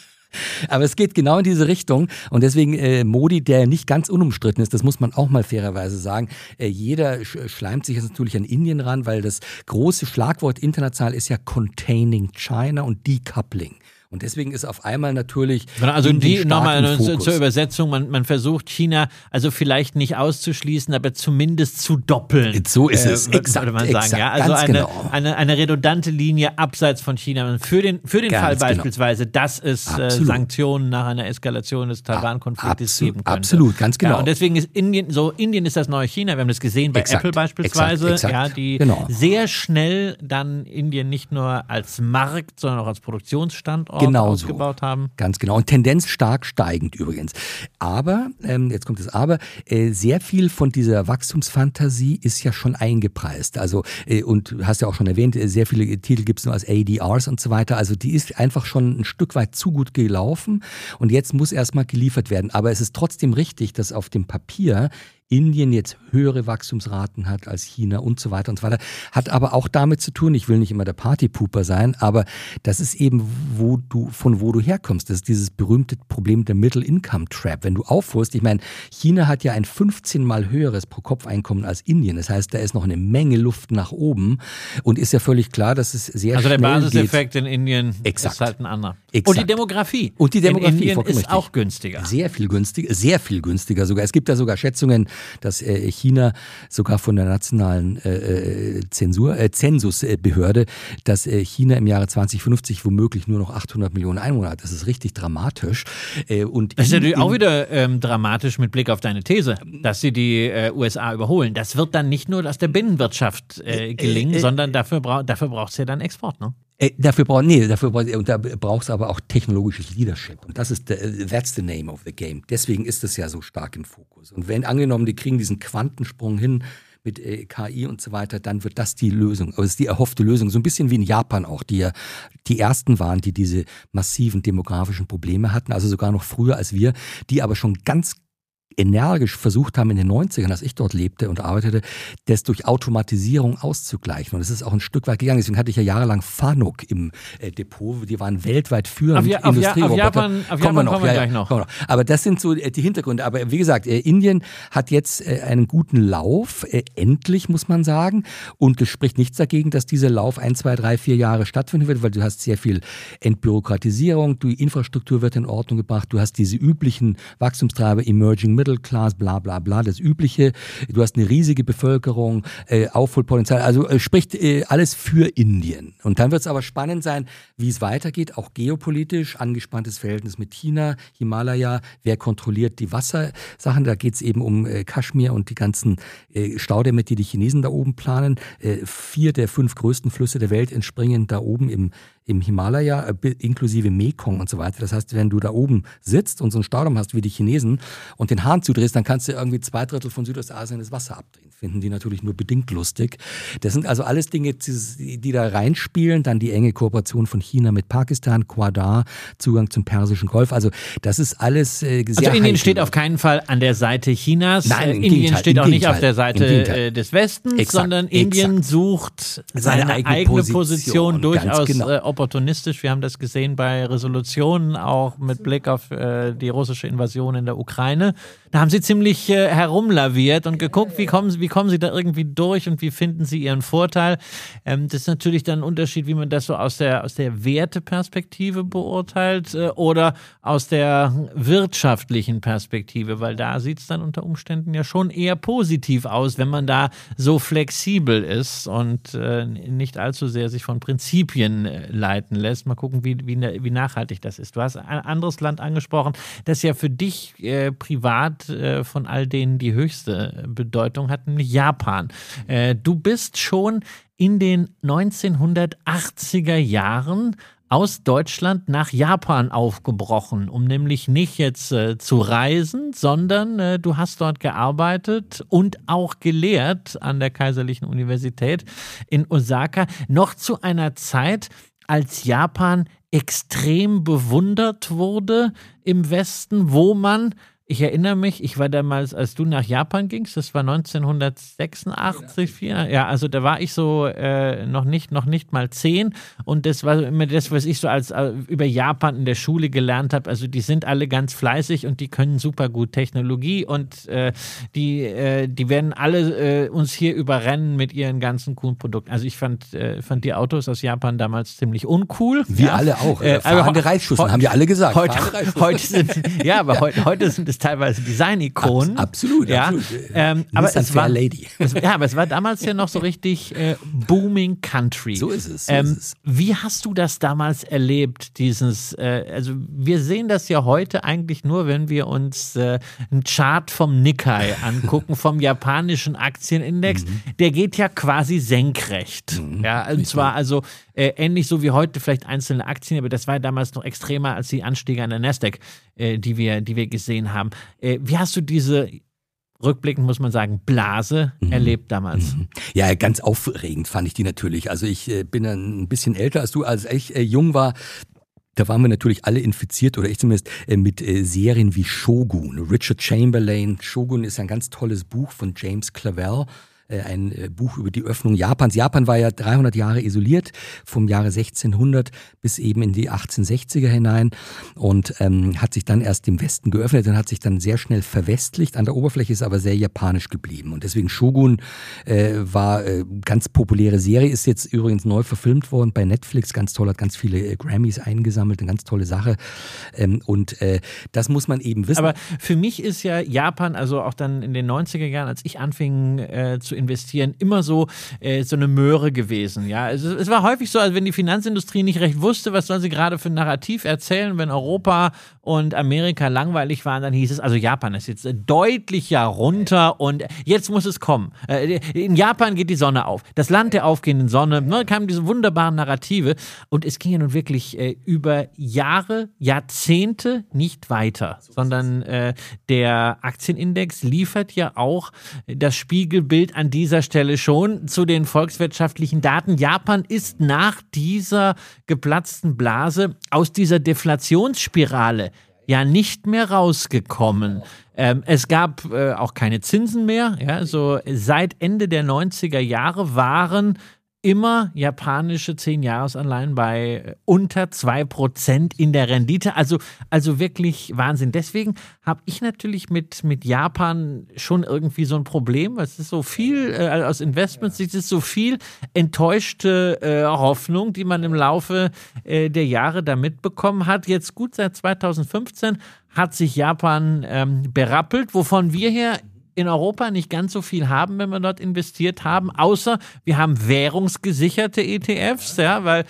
Aber es geht genau in diese Richtung und deswegen Modi, der nicht ganz unumstritten ist, das muss man auch mal fairerweise sagen, jeder schleimt sich jetzt natürlich an Indien ran, weil das große Schlagwort international ist ja Containing China und Decoupling. Und deswegen ist auf einmal natürlich also die nochmal zur Übersetzung, man versucht China also vielleicht nicht auszuschließen, aber zumindest zu doppeln. So ist es, exakt, würde man sagen. Ja? Also eine redundante Linie abseits von China. Für den Fall beispielsweise, dass es Sanktionen nach einer Eskalation des Taiwan-Konfliktes geben könnte. Absolut, ganz genau. Ja, und deswegen ist Indien ist das neue China. Wir haben das gesehen bei Apple beispielsweise, die sehr schnell dann Indien nicht nur als Markt, sondern auch als Produktionsstandort ausgebaut haben. Ganz genau. Und Tendenz stark steigend übrigens. Aber, jetzt kommt das Aber, sehr viel von dieser Wachstumsfantasie ist ja schon eingepreist. Also, und du hast ja auch schon erwähnt, sehr viele Titel gibt es nur als ADRs und so weiter. Also die ist einfach schon ein Stück weit zu gut gelaufen und jetzt muss erstmal geliefert werden. Aber es ist trotzdem richtig, dass auf dem Papier Indien jetzt höhere Wachstumsraten hat als China und so weiter und so weiter. Hat aber auch damit zu tun, ich will nicht immer der Partypooper sein, aber das ist eben, von wo du herkommst. Das ist dieses berühmte Problem der Middle-Income-Trap. Wenn du aufholst, ich meine, China hat ja ein 15-mal höheres Pro-Kopf-Einkommen als Indien. Das heißt, da ist noch eine Menge Luft nach oben und ist ja völlig klar, dass es sehr schnell geht. Also der Basiseffekt in Indien ist halt ein anderer. Exakt. Und die Demografie. In Indien ist auch günstiger. Sehr viel günstiger sogar. Es gibt da sogar Schätzungen, dass China sogar von der nationalen Zensusbehörde, dass China im Jahre 2050 womöglich nur noch 800 Millionen Einwohner hat. Das ist richtig dramatisch. Und das ist natürlich auch wieder dramatisch mit Blick auf deine These, dass sie die USA überholen. Das wird dann nicht nur aus der Binnenwirtschaft gelingen, sondern dafür braucht es ja dann Export, ne? Da brauchst du aber auch technologisches Leadership. Und that's the name of the game. Deswegen ist es ja so stark im Fokus. Und wenn angenommen, die kriegen diesen Quantensprung hin mit KI und so weiter, dann wird das die Lösung. Aber es ist die erhoffte Lösung. So ein bisschen wie in Japan auch, die ja die ersten waren, die diese massiven demografischen Probleme hatten. Also sogar noch früher als wir, die aber schon ganz energisch versucht haben in den 90ern, als ich dort lebte und arbeitete, das durch Automatisierung auszugleichen. Und es ist auch ein Stück weit gegangen. Deswegen hatte ich ja jahrelang Fanuc im Depot. Die waren weltweit führend. Auf Japan kommen wir gleich noch. Aber das sind so die Hintergründe. Aber wie gesagt, Indien hat jetzt einen guten Lauf. Endlich, muss man sagen. Und es spricht nichts dagegen, dass dieser Lauf 1, 2, 3, 4 Jahre stattfinden wird, weil du hast sehr viel Entbürokratisierung, die Infrastruktur wird in Ordnung gebracht, du hast diese üblichen Wachstumstreiber, Emerging Middle Class, bla bla bla, das Übliche. Du hast eine riesige Bevölkerung, Aufholpotenzial, also spricht alles für Indien. Und dann wird es aber spannend sein, wie es weitergeht, auch geopolitisch, angespanntes Verhältnis mit China, Himalaya, wer kontrolliert die Wassersachen, da geht es eben um Kaschmir und die ganzen Staudämme, die Chinesen da oben planen. 4 der 5 größten Flüsse der Welt entspringen da oben im Himalaya, inklusive Mekong und so weiter. Das heißt, wenn du da oben sitzt und so einen Staudamm hast wie die Chinesen und den Hahn zudrehst, dann kannst du irgendwie 2/3 von Südostasien das Wasser abdrehen. Finden die natürlich nur bedingt lustig. Das sind also alles Dinge, die da reinspielen. Dann die enge Kooperation von China mit Pakistan, Quadar, Zugang zum Persischen Golf. Also das ist alles sehr Also Indien steht auf keinen Fall an der Seite Chinas. Nein, Indien steht auch nicht auf der Seite des Westens, sondern Indien sucht seine eigene Position durchaus opportunistisch. Wir haben das gesehen bei Resolutionen, auch mit Blick auf die russische Invasion in der Ukraine. Da haben Sie ziemlich herumlaviert und geguckt, wie kommen Sie da irgendwie durch und wie finden Sie Ihren Vorteil. Das ist natürlich dann ein Unterschied, wie man das so aus der Werteperspektive beurteilt oder aus der wirtschaftlichen Perspektive, weil da sieht es dann unter Umständen ja schon eher positiv aus, wenn man da so flexibel ist und nicht allzu sehr sich von Prinzipien leiten lässt. Mal gucken, wie nachhaltig das ist. Du hast ein anderes Land angesprochen, das ja für dich privat von all denen die höchste Bedeutung hat, nämlich Japan. Du bist schon in den 1980er Jahren aus Deutschland nach Japan aufgebrochen, um nämlich nicht jetzt zu reisen, sondern du hast dort gearbeitet und auch gelehrt an der Kaiserlichen Universität in Osaka, noch zu einer Zeit, als Japan extrem bewundert wurde im Westen, wo man, ich erinnere mich, ich war damals, als du nach Japan gingst, das war 1986, ja, also da war ich so noch nicht mal 10 und das war immer das, was ich so als über Japan in der Schule gelernt habe. Also die sind alle ganz fleißig und die können super gut Technologie und die werden alle uns hier überrennen mit ihren ganzen coolen Produkten. Also ich fand die Autos aus Japan damals ziemlich uncool. Wir alle auch. Fahrende Reifschussen, haben wir alle gesagt. Heute sind es teilweise Design-Ikonen. Absolut. Ja. Aber es war damals ja noch so richtig booming Country. So ist es. Wie hast du das damals erlebt? Also wir sehen das ja heute eigentlich nur, wenn wir uns einen Chart vom Nikkei angucken, vom japanischen Aktienindex. Der geht ja quasi senkrecht. Ja, und zwar also ähnlich so wie heute vielleicht einzelne Aktien, aber das war damals noch extremer als die Anstiege an der Nasdaq, die wir gesehen haben. Wie hast du diese, rückblickend muss man sagen, Blase erlebt damals? Ja, ganz aufregend fand ich die natürlich. Also ich bin ein bisschen älter als du, als ich jung war. Da waren wir natürlich alle infiziert, oder ich zumindest, mit Serien wie Shogun. Richard Chamberlain. Shogun ist ein ganz tolles Buch von James Clavell. Ein Buch über die Öffnung Japans. Japan war ja 300 Jahre isoliert, vom Jahre 1600 bis eben in die 1860er hinein und hat sich dann erst dem Westen geöffnet und hat sich dann sehr schnell verwestlicht. An der Oberfläche ist aber sehr japanisch geblieben. Und deswegen Shogun war ganz populäre Serie, ist jetzt übrigens neu verfilmt worden bei Netflix. Ganz toll, hat ganz viele Grammys eingesammelt, eine ganz tolle Sache. Und das muss man eben wissen. Aber für mich ist ja Japan, also auch dann in den 90er Jahren, als ich anfing zu investieren, immer so eine Möhre gewesen. Ja, also es war häufig so, als wenn die Finanzindustrie nicht recht wusste, was soll sie gerade für ein Narrativ erzählen. Wenn Europa und Amerika langweilig waren, dann hieß es, also Japan ist jetzt deutlich runter und jetzt muss es kommen. In Japan geht die Sonne auf. Das Land der aufgehenden Sonne, kamen diese wunderbaren Narrative und es ging ja nun wirklich über Jahre, Jahrzehnte nicht weiter, sondern der Aktienindex liefert ja auch das Spiegelbild an dieser Stelle schon zu den volkswirtschaftlichen Daten. Japan ist nach dieser geplatzten Blase aus dieser Deflationsspirale ja nicht mehr rausgekommen. Es gab auch keine Zinsen mehr. Ja, so seit Ende der 90er Jahre waren immer japanische 10-Jahres-Anleihen bei unter 2% in der Rendite. Also wirklich Wahnsinn. Deswegen habe ich natürlich mit Japan schon irgendwie so ein Problem, weil es ist so viel, aus Investmentsicht ist so viel enttäuschte Hoffnung, die man im Laufe der Jahre da mitbekommen hat. Jetzt gut seit 2015 hat sich Japan berappelt, wovon wir hier in Europa nicht ganz so viel haben, wenn wir dort investiert haben, außer wir haben währungsgesicherte ETFs, ja, weil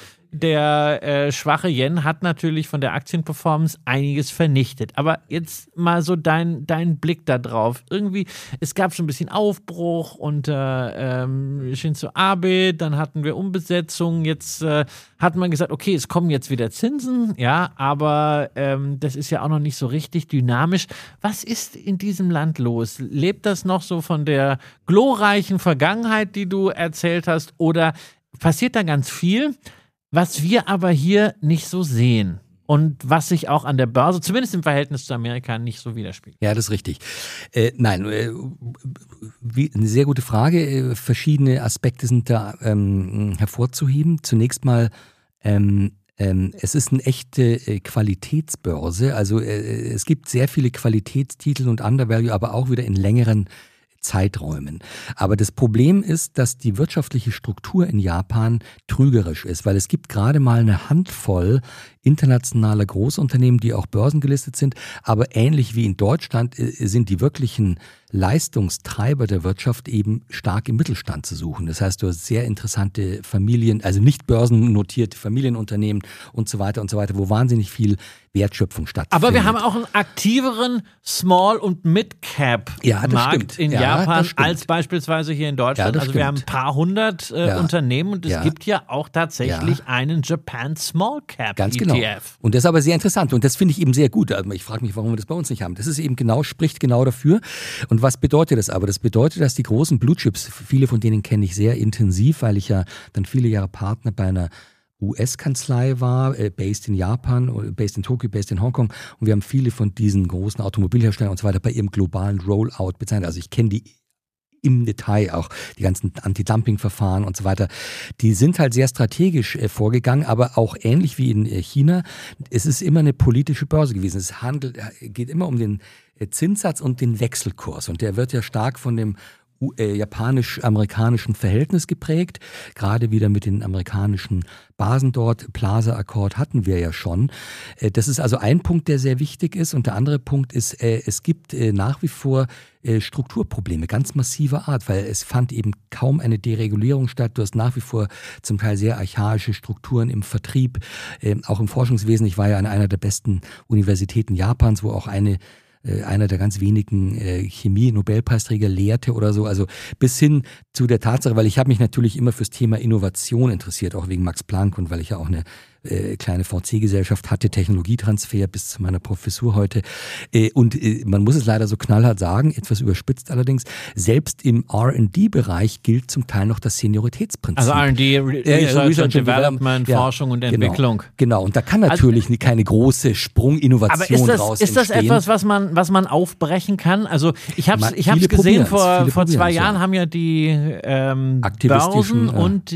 der schwache Yen hat natürlich von der Aktienperformance einiges vernichtet. Aber jetzt mal so dein Blick da drauf. Irgendwie, es gab so ein bisschen Aufbruch unter Shinzo Abe, dann hatten wir Umbesetzung, jetzt hat man gesagt, okay, es kommen jetzt wieder Zinsen, ja, aber das ist ja auch noch nicht so richtig dynamisch. Was ist in diesem Land los? Lebt das noch so von der glorreichen Vergangenheit, die du erzählt hast, oder passiert da ganz viel, was wir aber hier nicht so sehen und was sich auch an der Börse, zumindest im Verhältnis zu Amerika, nicht so widerspiegelt? Ja, das ist richtig. Nein, eine sehr gute Frage. Verschiedene Aspekte sind da hervorzuheben. Zunächst mal Es ist eine echte Qualitätsbörse. Also es gibt sehr viele Qualitätstitel und Undervalue, aber auch wieder in längeren Zeiträumen. Aber das Problem ist, dass die wirtschaftliche Struktur in Japan trügerisch ist, weil es gibt gerade mal eine Handvoll internationaler Großunternehmen, die auch börsengelistet sind, aber ähnlich wie in Deutschland sind die wirklichen Leistungstreiber der Wirtschaft eben stark im Mittelstand zu suchen. Das heißt, du hast sehr interessante Familien, also nicht börsennotierte Familienunternehmen und so weiter, wo wahnsinnig viel Wertschöpfung stattfindet. Aber wir haben auch einen aktiveren Small- und Mid-Cap-Markt in Japan als beispielsweise hier in Deutschland. Ja, also wir haben ein paar hundert Unternehmen und es gibt ja auch tatsächlich einen Japan Small Cap Ganz ETF. Genau. Und das ist aber sehr interessant und das finde ich eben sehr gut. Also ich frage mich, warum wir das bei uns nicht haben. Das ist eben spricht genau dafür. Und was bedeutet das aber? Das bedeutet, dass die großen Blue Chips, viele von denen kenne ich sehr intensiv, weil ich ja dann viele Jahre Partner bei einer US-Kanzlei war, based in Japan, based in Tokio, based in Hongkong. Und wir haben viele von diesen großen Automobilherstellern und so weiter bei ihrem globalen Rollout bezeichnet. Also ich kenne die im Detail auch, die ganzen Anti-Dumping-Verfahren und so weiter. Die sind halt sehr strategisch vorgegangen, aber auch ähnlich wie in China. Es ist immer eine politische Börse gewesen. Es geht immer um den Zinssatz und den Wechselkurs. Und der wird ja stark von dem japanisch-amerikanischen Verhältnis geprägt, gerade wieder mit den amerikanischen Basen dort. Plaza-Akkord hatten wir ja schon. Das ist also ein Punkt, der sehr wichtig ist. Und der andere Punkt ist, es gibt nach wie vor Strukturprobleme ganz massiver Art, weil es fand eben kaum eine Deregulierung statt. Du hast nach wie vor zum Teil sehr archaische Strukturen im Vertrieb, auch im Forschungswesen. Ich war ja an einer der besten Universitäten Japans, wo auch einer der ganz wenigen Chemie-Nobelpreisträger lehrte oder so, also bis hin zu der Tatsache, weil ich habe mich natürlich immer fürs Thema Innovation interessiert, auch wegen Max Planck und weil ich ja auch eine kleine VC-Gesellschaft hatte, Technologietransfer bis zu meiner Professur heute. Und man muss es leider so knallhart sagen, etwas überspitzt allerdings, selbst im R&D-Bereich gilt zum Teil noch das Senioritätsprinzip. Also R&D, Research and Development, Forschung und Entwicklung. Genau, und da kann natürlich keine große Sprunginnovation draus entstehen. Ist das etwas, was man aufbrechen kann? Also ich hab's gesehen, vor 2 Jahren haben ja die Börsen und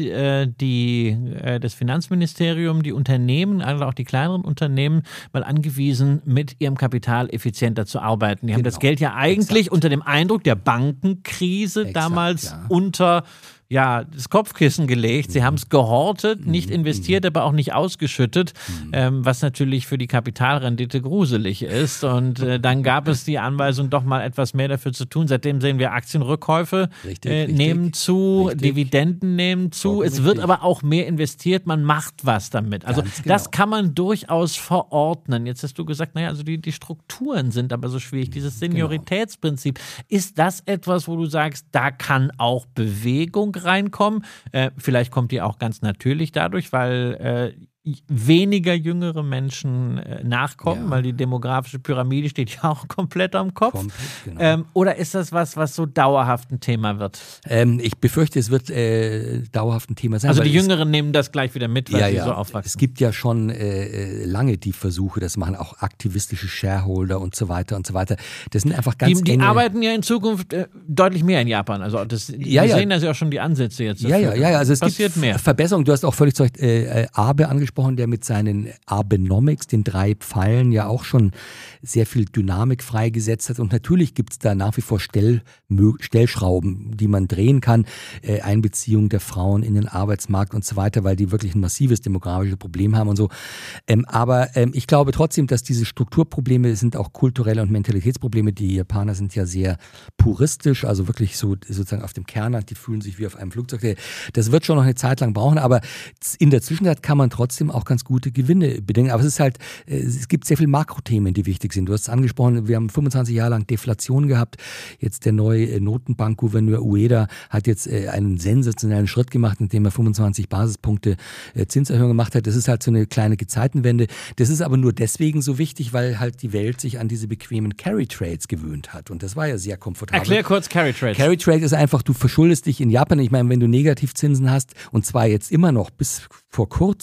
das Finanzministerium, die Unternehmen, also auch die kleineren Unternehmen, mal angewiesen, mit ihrem Kapital effizienter zu arbeiten. Die haben das Geld ja eigentlich unter dem Eindruck der Bankenkrise damals unter das Kopfkissen gelegt. Sie haben es gehortet, nicht investiert, aber auch nicht ausgeschüttet, was natürlich für die Kapitalrendite gruselig ist. Und dann gab es die Anweisung, doch mal etwas mehr dafür zu tun. Seitdem sehen wir Aktienrückkäufe nehmen zu, Dividenden nehmen zu. Es wird aber auch mehr investiert, man macht was damit. Also das kann man durchaus verordnen. Jetzt hast du gesagt, also die Strukturen sind aber so schwierig. Dieses Senioritätsprinzip, ist das etwas, wo du sagst, da kann auch Bewegung reinkommen? Vielleicht kommt die auch ganz natürlich dadurch, weil weniger jüngere Menschen nachkommen, weil die demografische Pyramide steht ja auch komplett am Kopf. Oder ist das was so dauerhaft ein Thema wird? Ich befürchte, es wird dauerhaft ein Thema sein. Also die Jüngeren nehmen das gleich wieder mit, weil sie so aufwachsen. Es gibt ja schon lange die Versuche, das machen auch aktivistische Shareholder und so weiter und so weiter. Das sind einfach ganz Die arbeiten ja in Zukunft deutlich mehr in Japan. Also wir sehen das ja auch schon die Ansätze jetzt. Also es passiert gibt mehr. Verbesserungen. Du hast auch völlig zu Recht Abe angesprochen, der mit seinen Abenomics, den 3 Pfeilen, ja auch schon sehr viel Dynamik freigesetzt hat. Und natürlich gibt es da nach wie vor Stellschrauben, die man drehen kann. Einbeziehung der Frauen in den Arbeitsmarkt und so weiter, weil die wirklich ein massives demografisches Problem haben und so. Aber ich glaube trotzdem, dass diese Strukturprobleme sind auch kulturelle und Mentalitätsprobleme. Die Japaner sind ja sehr puristisch, also wirklich so sozusagen auf dem Kernland, die fühlen sich wie auf einem Flugzeug. Das wird schon noch eine Zeit lang brauchen, aber in der Zwischenzeit kann man trotzdem auch ganz gute Gewinne bedingen. Aber es gibt sehr viele Makrothemen, die wichtig sind. Du hast es angesprochen, wir haben 25 Jahre lang Deflation gehabt. Jetzt der neue Notenbankgouverneur Ueda hat jetzt einen sensationellen Schritt gemacht, indem er 25 Basispunkte Zinserhöhung gemacht hat. Das ist halt so eine kleine Gezeitenwende. Das ist aber nur deswegen so wichtig, weil halt die Welt sich an diese bequemen Carry-Trades gewöhnt hat. Und das war ja sehr komfortabel. Erklär kurz Carry-Trades. Carry-Trade ist einfach, du verschuldest dich in Japan. Ich meine, wenn du Negativzinsen hast, und zwar jetzt immer noch bis vor kurzem und die ganze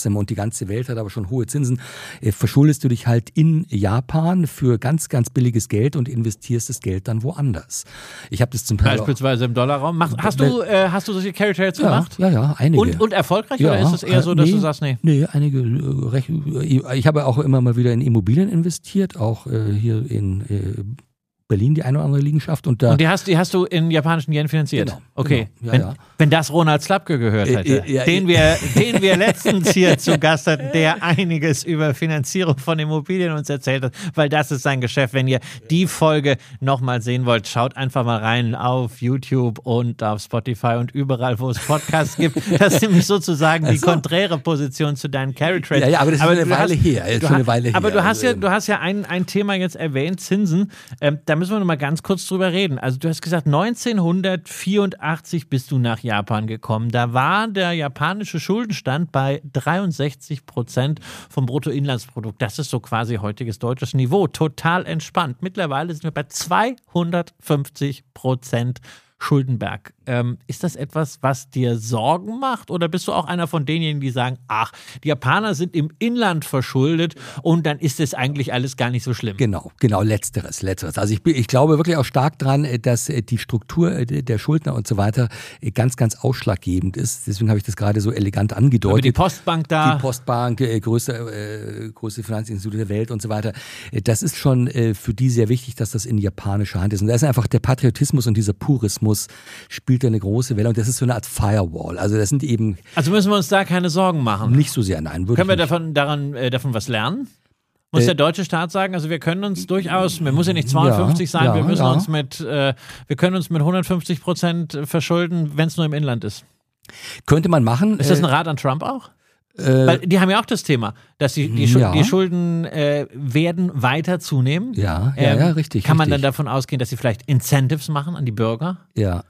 ganze Welt hat aber schon hohe Zinsen, verschuldest du dich halt in Japan für ganz, ganz billiges Geld und investierst das Geld dann woanders. Ich habe das zum Teil beispielsweise im Dollarraum. Hast du solche Carry Trades gemacht? Ja, einige. Und erfolgreich oder ist es eher so, dass du sagst, nee? Nee, einige. Ich habe auch immer mal wieder in Immobilien investiert, auch hier in Berlin die eine oder andere Liegenschaft. Und die hast du in japanischen Yen finanziert? Genau. Okay. Genau. Ja, wenn das Ronald Slapke gehört hätte, den wir letztens hier zu Gast hatten, der einiges über Finanzierung von Immobilien uns erzählt hat, weil das ist sein Geschäft. Wenn ihr die Folge nochmal sehen wollt, schaut einfach mal rein auf YouTube und auf Spotify und überall, wo es Podcasts gibt. Das ist nämlich sozusagen die konträre Position zu deinen Carry Trades. Ja, aber das ist schon eine Weile her. Aber du hast ja ein Thema jetzt erwähnt, Zinsen. Da müssen wir noch mal ganz kurz drüber reden. Also du hast gesagt, 1984 bist du nach Japan gekommen. Da war der japanische Schuldenstand bei 63% vom Bruttoinlandsprodukt. Das ist so quasi heutiges deutsches Niveau. Total entspannt. Mittlerweile sind wir bei 250% Schuldenberg. Ist das etwas, was dir Sorgen macht? Oder bist du auch einer von denjenigen, die sagen, ach, die Japaner sind im Inland verschuldet und dann ist es eigentlich alles gar nicht so schlimm? Genau, Letzteres. Also ich glaube wirklich auch stark dran, dass die Struktur der Schuldner und so weiter ganz, ganz ausschlaggebend ist. Deswegen habe ich das gerade so elegant angedeutet. Aber die Postbank da. Die Postbank, größte Finanzinstitut der Welt und so weiter. Das ist schon für die sehr wichtig, dass das in japanischer Hand ist. Und da ist einfach der Patriotismus und dieser Purismus spielt eine große Welle und das ist so eine Art Firewall. Also das sind eben... Also müssen wir uns da keine Sorgen machen? Nicht so sehr, nein. Können wir davon was lernen? Muss der deutsche Staat sagen, also wir können uns durchaus, wir müssen ja nicht 52 sein, wir müssen uns wir können uns mit 150% verschulden, wenn es nur im Inland ist. Könnte man machen. Ist das ein Rat an Trump auch? Weil die haben ja auch das Thema, dass die Schulden werden weiter zunehmen. Ja, richtig. Kann man dann davon ausgehen, dass sie vielleicht Incentives machen an die Bürger? Ja,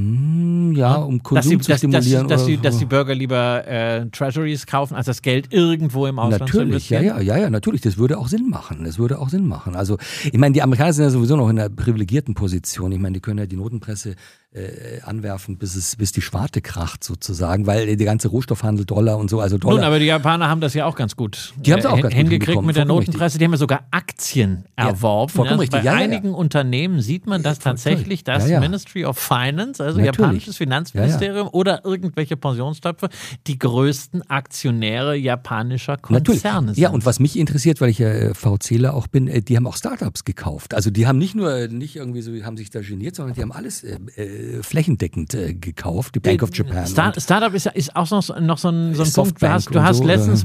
um Konsum zu stimulieren. Dass die Bürger lieber Treasuries kaufen, als das Geld irgendwo im Ausland zu investieren? Ja, natürlich. Das würde auch Sinn machen. Also, ich meine, die Amerikaner sind ja sowieso noch in einer privilegierten Position. Ich meine, die können ja die Notenpresse anwerfen, bis die Schwarte kracht sozusagen, weil der ganze Rohstoffhandel, Dollar und so, also Dollar. Nun, aber die Japaner haben das ja auch ganz gut hingekriegt mit der Notenpresse. Die haben ja sogar Aktien erworben. Vollkommen richtig. Bei einigen Unternehmen sieht man das tatsächlich, das Ministry of Finance, also japanisches Finanzministerium oder irgendwelche Pensionstöpfe, die größten Aktionäre japanischer Konzerne sind. Ja, und was mich interessiert, weil ich ja VCler auch bin, die haben auch Startups gekauft. Also die haben nicht irgendwie so, haben sich da geniert, sondern die haben alles flächendeckend gekauft, die Bank of Japan. Startup ist auch noch so ein Punkt. Du hast letztens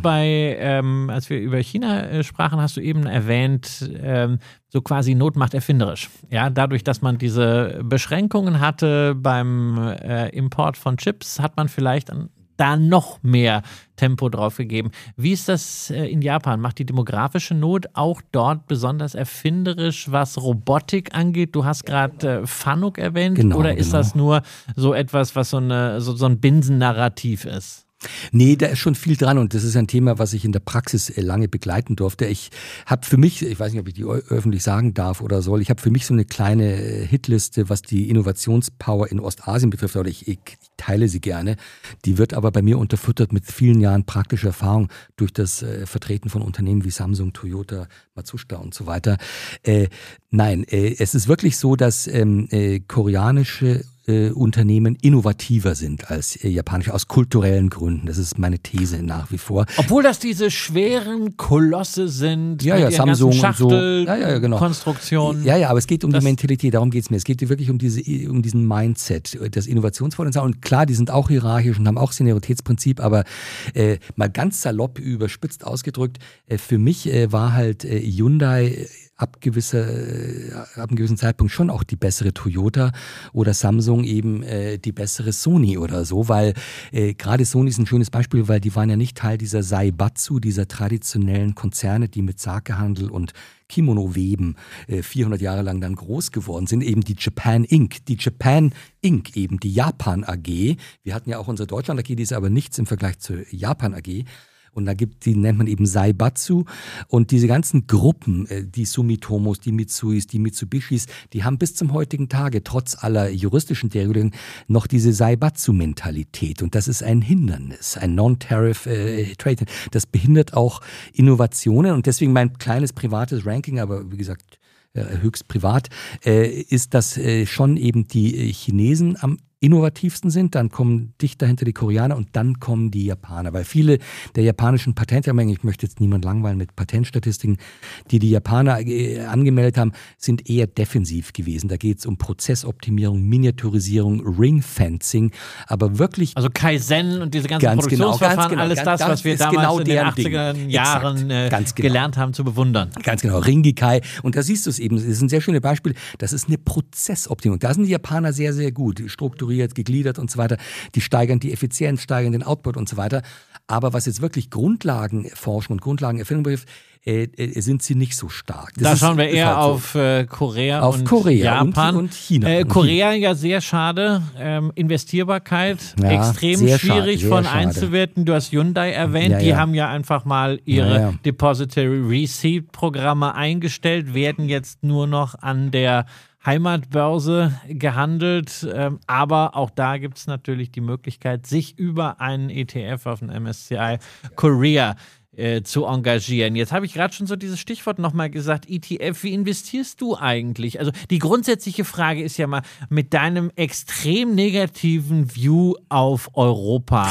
als wir über China sprachen, hast du eben erwähnt, so quasi Not macht erfinderisch. Ja, dadurch, dass man diese Beschränkungen hatte beim Import von Chips, hat man vielleicht da noch mehr Tempo drauf gegeben. Wie ist das in Japan? Macht die demografische Not auch dort besonders erfinderisch, was Robotik angeht? Du hast gerade Fanuc erwähnt. Oder ist das nur so etwas, was so ein Binsen-Narrativ ist? Nee, da ist schon viel dran und das ist ein Thema, was ich in der Praxis lange begleiten durfte. Ich habe für mich, ich weiß nicht, ob ich die öffentlich sagen darf oder soll, ich habe für mich so eine kleine Hitliste, was die Innovationspower in Ostasien betrifft, oder ich teile sie gerne. Die wird aber bei mir unterfüttert mit vielen Jahren praktischer Erfahrung durch das Vertreten von Unternehmen wie Samsung, Toyota, Matsushita und so weiter. Nein, es ist wirklich so, dass koreanische Unternehmen innovativer sind als japanische, aus kulturellen Gründen. Das ist meine These nach wie vor. Obwohl das diese schweren Kolosse sind, mit Samsung Schachtel, genau. Konstruktionen. Ja, aber es geht um die Mentalität, darum geht es mir. Es geht wirklich um diesen Mindset, das Innovationspotenzial. Und klar, die sind auch hierarchisch und haben auch Senioritätsprinzip, aber mal ganz salopp überspitzt ausgedrückt, für mich war halt Hyundai ab einem gewissen Zeitpunkt schon auch die bessere Toyota oder Samsung eben die bessere Sony oder so, weil gerade Sony ist ein schönes Beispiel, weil die waren ja nicht Teil dieser Saibatsu, dieser traditionellen Konzerne, die mit Sakehandel und Kimono-Weben 400 Jahre lang dann groß geworden sind, eben die Japan Inc. Die Japan Inc., eben die Japan AG. Wir hatten ja auch unsere Deutschland AG, die ist aber nichts im Vergleich zur Japan AG. Und die nennt man eben Zaibatsu. Und diese ganzen Gruppen, die Sumitomo, die Mitsuis, die Mitsubishis, die haben bis zum heutigen Tage, trotz aller juristischen Deregulierungen, noch diese Zaibatsu-Mentalität. Und das ist ein Hindernis, ein Non-Tariff-Trade. Das behindert auch Innovationen. Und deswegen mein kleines privates Ranking, aber wie gesagt, höchst privat, ist, dass schon eben die Chinesen am innovativsten sind, dann kommen dicht dahinter die Koreaner und dann kommen die Japaner, weil viele der japanischen Patentermengen, ich möchte jetzt niemand langweilen mit Patentstatistiken, die Japaner angemeldet haben, sind eher defensiv gewesen. Da geht es um Prozessoptimierung, Miniaturisierung, Ringfencing, aber wirklich... Also Kaizen und diese ganzen Produktionsverfahren, alles das, was wir damals in den 80er Jahren gelernt haben zu bewundern. Ganz genau, Ringikai. Und da siehst du es eben, das ist ein sehr schönes Beispiel, das ist eine Prozessoptimierung. Da sind die Japaner sehr, sehr gut strukturiert, gegliedert und so weiter. Die steigern die Effizienz, steigern den Output und so weiter. Aber was jetzt wirklich Grundlagenforschung und Grundlagenerfindung betrifft, sind sie nicht so stark. Da schauen wir eher auf Korea und Japan. Und China. Korea ja sehr schade. Investierbarkeit extrem schwierig von Einzelwerten. Du hast Hyundai erwähnt. Die haben ja einfach mal ihre Depository Receipt Programme eingestellt, werden jetzt nur noch an der Heimatbörse gehandelt, aber auch da gibt es natürlich die Möglichkeit, sich über einen ETF auf den MSCI Korea zu engagieren. Jetzt habe ich gerade schon so dieses Stichwort nochmal gesagt, ETF, wie investierst du eigentlich? Also die grundsätzliche Frage ist ja mal, mit deinem extrem negativen View auf Europa.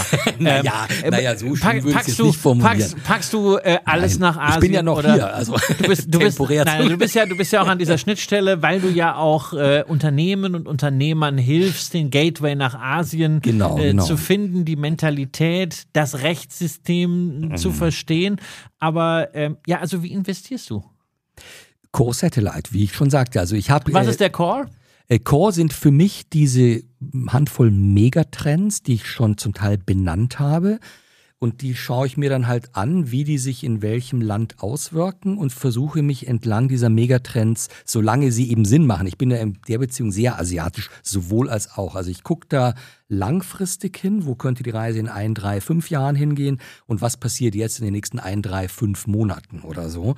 So schön würde ich es nicht formulieren. Packst du alles nach Asien? Ich bin ja noch hier, also du bist ja auch an dieser Schnittstelle, weil du ja auch Unternehmen und Unternehmern hilfst, den Gateway nach Asien zu finden, die Mentalität, das Rechtssystem zu verstehen. Aber also wie investierst du? Core Satellite, wie ich schon sagte. Also was ist der Core? Core sind für mich diese Handvoll Megatrends, die ich schon zum Teil benannt habe. Und die schaue ich mir dann halt an, wie die sich in welchem Land auswirken und versuche mich entlang dieser Megatrends, solange sie eben Sinn machen. Ich bin ja in der Beziehung sehr asiatisch, sowohl als auch. Also ich gucke da langfristig hin, wo könnte die Reise in 1, 3, 5 Jahren hingehen und was passiert jetzt in den nächsten 1, 3, 5 Monaten oder so.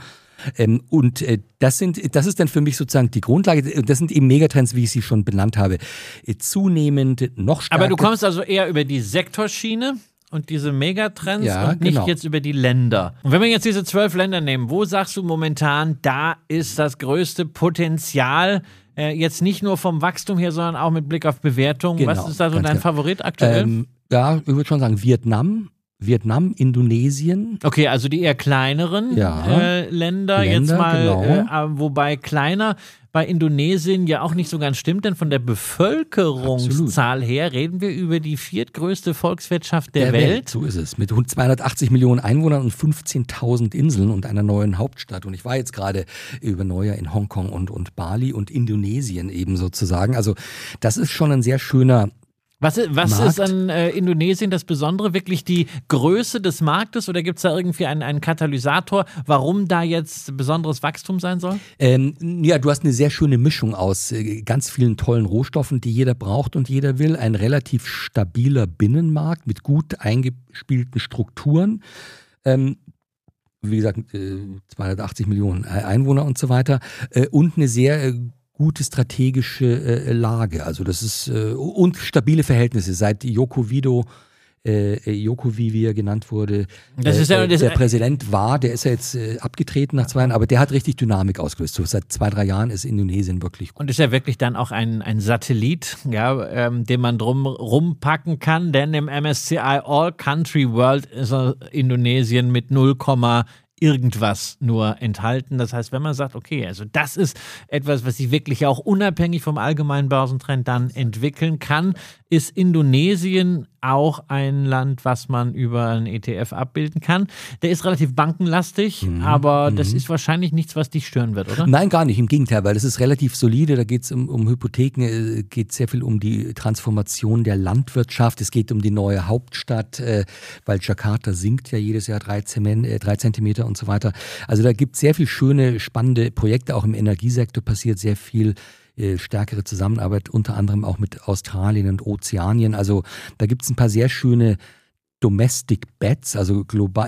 Das ist dann für mich sozusagen die Grundlage. Das sind eben Megatrends, wie ich sie schon benannt habe. Zunehmend noch stärker. Aber du kommst also eher über die Sektorschiene und diese Megatrends und nicht jetzt über die Länder. Und wenn wir jetzt diese 12 Länder nehmen, wo sagst du momentan, da ist das größte Potenzial, jetzt nicht nur vom Wachstum her, sondern auch mit Blick auf Bewertung? Was ist da so dein Favorit aktuell? Ich würde schon sagen Vietnam, Indonesien. Okay, also die eher kleineren Länder jetzt mal, wobei kleiner bei Indonesien ja auch nicht so ganz stimmt, denn von der Bevölkerungszahl her reden wir über die 4. größte Volkswirtschaft der Welt. So ist es, mit rund 280 Millionen Einwohnern und 15.000 Inseln und einer neuen Hauptstadt. Und ich war jetzt gerade über Neujahr in Hongkong und Bali und Indonesien eben sozusagen. Also das ist schon ein sehr schöner Was ist an Indonesien das Besondere? Wirklich die Größe des Marktes oder gibt es da irgendwie einen Katalysator, warum da jetzt besonderes Wachstum sein soll? Du hast eine sehr schöne Mischung aus ganz vielen tollen Rohstoffen, die jeder braucht und jeder will. Ein relativ stabiler Binnenmarkt mit gut eingespielten Strukturen. Wie gesagt, 280 Millionen Einwohner und so weiter. Und eine sehr gute strategische Lage. Also das ist und stabile Verhältnisse. Seit Joko Widodo, wie er genannt wurde, der Präsident war, der ist ja jetzt abgetreten nach 2 Jahren, aber der hat richtig Dynamik ausgelöst. So seit 2, 3 Jahren ist Indonesien wirklich gut. Und ist ja wirklich dann auch ein Satellit, den man drum rumpacken kann, denn im MSCI All Country World ist Indonesien mit 0, irgendwas nur enthalten. Das heißt, wenn man sagt, okay, also das ist etwas, was sich wirklich auch unabhängig vom allgemeinen Börsentrend dann entwickeln kann, ist Indonesien auch ein Land, was man über einen ETF abbilden kann. Der ist relativ bankenlastig, aber das ist wahrscheinlich nichts, was dich stören wird, oder? Nein, gar nicht. Im Gegenteil, weil das ist relativ solide. Da geht es um Hypotheken, geht sehr viel um die Transformation der Landwirtschaft. Es geht um die neue Hauptstadt, weil Jakarta sinkt ja jedes Jahr 3 Zentimeter und so weiter. Also da gibt es sehr viel schöne, spannende Projekte. Auch im Energiesektor passiert sehr viel stärkere Zusammenarbeit, unter anderem auch mit Australien und Ozeanien. Also da gibt es ein paar sehr schöne Domestic Bets, also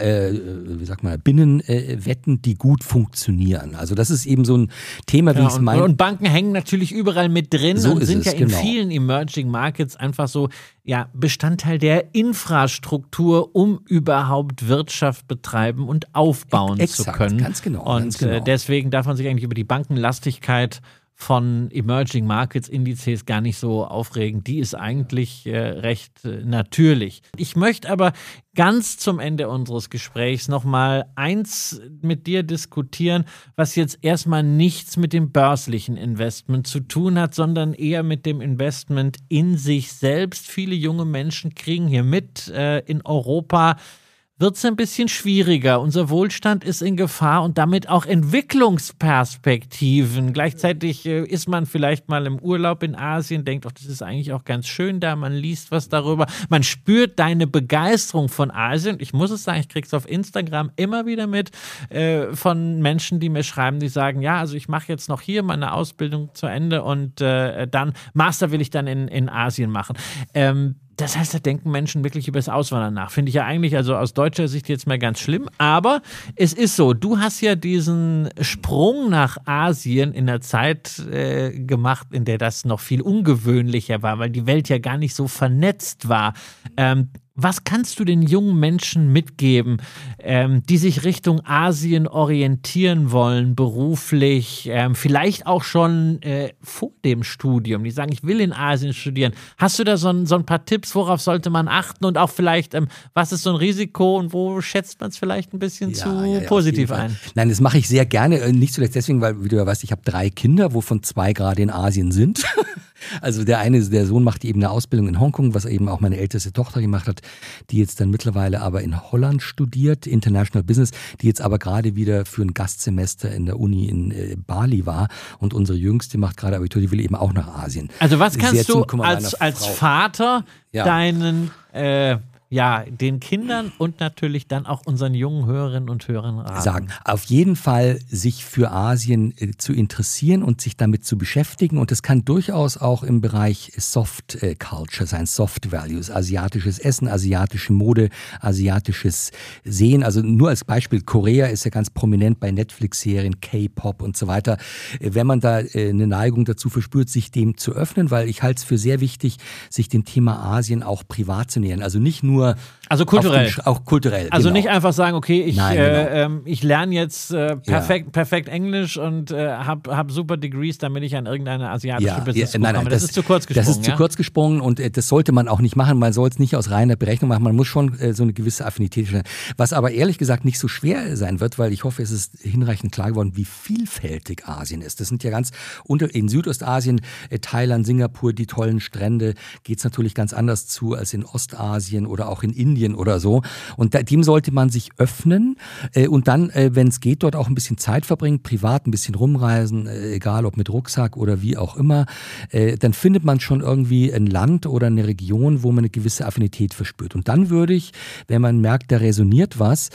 Binnenwetten, die gut funktionieren. Also das ist eben so ein Thema, wie ich es meine. Und Banken hängen natürlich überall mit drin und sind ja in vielen Emerging Markets einfach so Bestandteil der Infrastruktur, um überhaupt Wirtschaft betreiben und aufbauen zu können. Ganz genau. Und deswegen darf man sich eigentlich über die Bankenlastigkeit von Emerging Markets Indizes gar nicht so aufregen. Die ist eigentlich recht natürlich. Ich möchte aber ganz zum Ende unseres Gesprächs nochmal eins mit dir diskutieren, was jetzt erstmal nichts mit dem börslichen Investment zu tun hat, sondern eher mit dem Investment in sich selbst. Viele junge Menschen kriegen hier mit in Europa, wird es ein bisschen schwieriger. Unser Wohlstand ist in Gefahr und damit auch Entwicklungsperspektiven. Gleichzeitig ist man vielleicht mal im Urlaub in Asien, denkt, das ist eigentlich auch ganz schön da, man liest was darüber. Man spürt deine Begeisterung von Asien. Ich muss es sagen, ich kriege es auf Instagram immer wieder mit von Menschen, die mir schreiben, die sagen, ja, also ich mache jetzt noch hier meine Ausbildung zu Ende und dann Master will ich dann in Asien machen. Das heißt, da denken Menschen wirklich über das Auswandern nach. Finde ich ja eigentlich, also aus deutscher Sicht jetzt mal ganz schlimm. Aber es ist so, du hast ja diesen Sprung nach Asien in der Zeit gemacht, in der das noch viel ungewöhnlicher war, weil die Welt ja gar nicht so vernetzt war. Was kannst du den jungen Menschen mitgeben, die sich Richtung Asien orientieren wollen, beruflich, vielleicht auch schon vor dem Studium, die sagen, ich will in Asien studieren. Hast du da so ein paar Tipps, worauf sollte man achten und auch vielleicht, was ist so ein Risiko und wo schätzt man es vielleicht ein bisschen zu positiv ein? Nein, das mache ich sehr gerne, nicht zuletzt deswegen, weil, wie du ja weißt, ich habe 3 Kinder, wovon 2 gerade in Asien sind. Also der Sohn macht eben eine Ausbildung in Hongkong, was eben auch meine älteste Tochter gemacht hat, die jetzt dann mittlerweile aber in Holland studiert, International Business, die jetzt aber gerade wieder für ein Gastsemester in der Uni in Bali war und unsere Jüngste macht gerade Abitur, die will eben auch nach Asien. Also was kannst du als Vater deinen den Kindern und natürlich dann auch unseren jungen Hörerinnen und Hörern raten? Sagen, auf jeden Fall sich für Asien zu interessieren und sich damit zu beschäftigen, und das kann durchaus auch im Bereich Soft Culture sein, Soft Values, asiatisches Essen, asiatische Mode, asiatisches Sehen. Also nur als Beispiel, Korea ist ja ganz prominent bei Netflix-Serien, K-Pop und so weiter. Wenn man da eine Neigung dazu verspürt, sich dem zu öffnen, weil ich halte es für sehr wichtig, sich dem Thema Asien auch privat zu nähern. Also nicht nur also kulturell. Auch kulturell. Also genau. Nicht einfach sagen, okay, ich lerne jetzt perfekt Englisch und hab super Degrees, damit ich an irgendeine asiatische Business komme. Das ist zu kurz gesprungen. Das ist zu kurz gesprungen und das sollte man auch nicht machen. Man soll es nicht aus reiner Berechnung machen. Man muss schon so eine gewisse Affinität stellen. Was aber ehrlich gesagt nicht so schwer sein wird, weil ich hoffe, es ist hinreichend klar geworden, wie vielfältig Asien ist. Das sind ja in Südostasien, Thailand, Singapur, die tollen Strände, geht es natürlich ganz anders zu als in Ostasien oder auch in Indien oder so. Und dem sollte man sich öffnen und dann, wenn es geht, dort auch ein bisschen Zeit verbringen, privat ein bisschen rumreisen, egal ob mit Rucksack oder wie auch immer. Dann findet man schon irgendwie ein Land oder eine Region, wo man eine gewisse Affinität verspürt. Und dann würde ich, wenn man merkt, da resoniert was,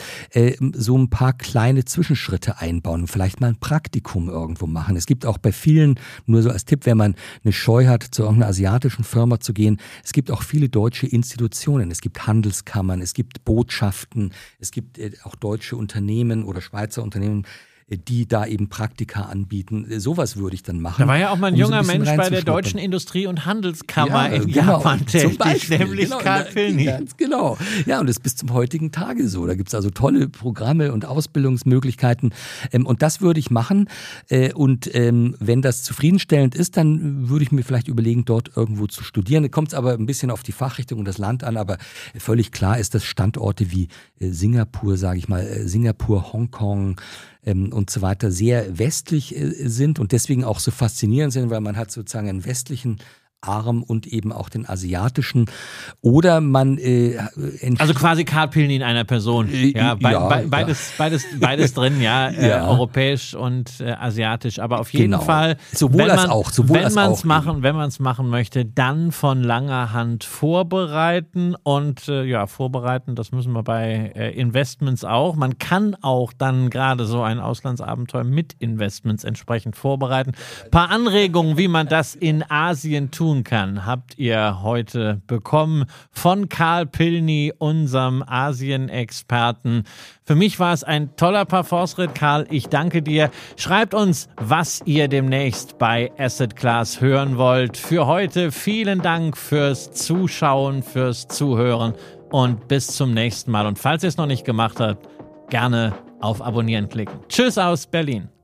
so ein paar kleine Zwischenschritte einbauen. Vielleicht mal ein Praktikum irgendwo machen. Es gibt auch bei vielen, nur so als Tipp, wenn man eine Scheu hat, zu irgendeiner asiatischen Firma zu gehen, es gibt auch viele deutsche Institutionen. Es gibt Handelskammern, es gibt Botschaften, es gibt auch deutsche Unternehmen oder Schweizer Unternehmen, die da eben Praktika anbieten. Sowas würde ich dann machen. Da war ja auch mal ein junger Mensch bei der Deutschen Industrie- und Handelskammer in Japan tätig, nämlich Karl Pilny. Ganz genau. Ja, und das ist bis zum heutigen Tage so. Da gibt es also tolle Programme und Ausbildungsmöglichkeiten. Und das würde ich machen. Und wenn das zufriedenstellend ist, dann würde ich mir vielleicht überlegen, dort irgendwo zu studieren. Da kommt es aber ein bisschen auf die Fachrichtung und das Land an. Aber völlig klar ist, dass Standorte wie Singapur, sage ich mal, Singapur, Hongkong, und so weiter sehr westlich sind und deswegen auch so faszinierend sind, weil man hat sozusagen einen westlichen Arm und eben auch den asiatischen. Oder man also quasi Karl Pilny in einer Person. Beides drin, europäisch und asiatisch. Aber auf jeden Fall, wenn man es machen möchte, dann von langer Hand vorbereiten und vorbereiten, das müssen wir bei Investments auch. Man kann auch dann gerade so ein Auslandsabenteuer mit Investments entsprechend vorbereiten. Ein paar Anregungen, wie man das in Asien tun tun kann, habt ihr heute bekommen von Karl Pilny, unserem Asien-Experten. Für mich war es ein toller Parforce-Ritt, Karl. Ich danke dir. Schreibt uns, was ihr demnächst bei Asset Class hören wollt. Für heute vielen Dank fürs Zuschauen, fürs Zuhören und bis zum nächsten Mal. Und falls ihr es noch nicht gemacht habt, gerne auf Abonnieren klicken. Tschüss aus Berlin.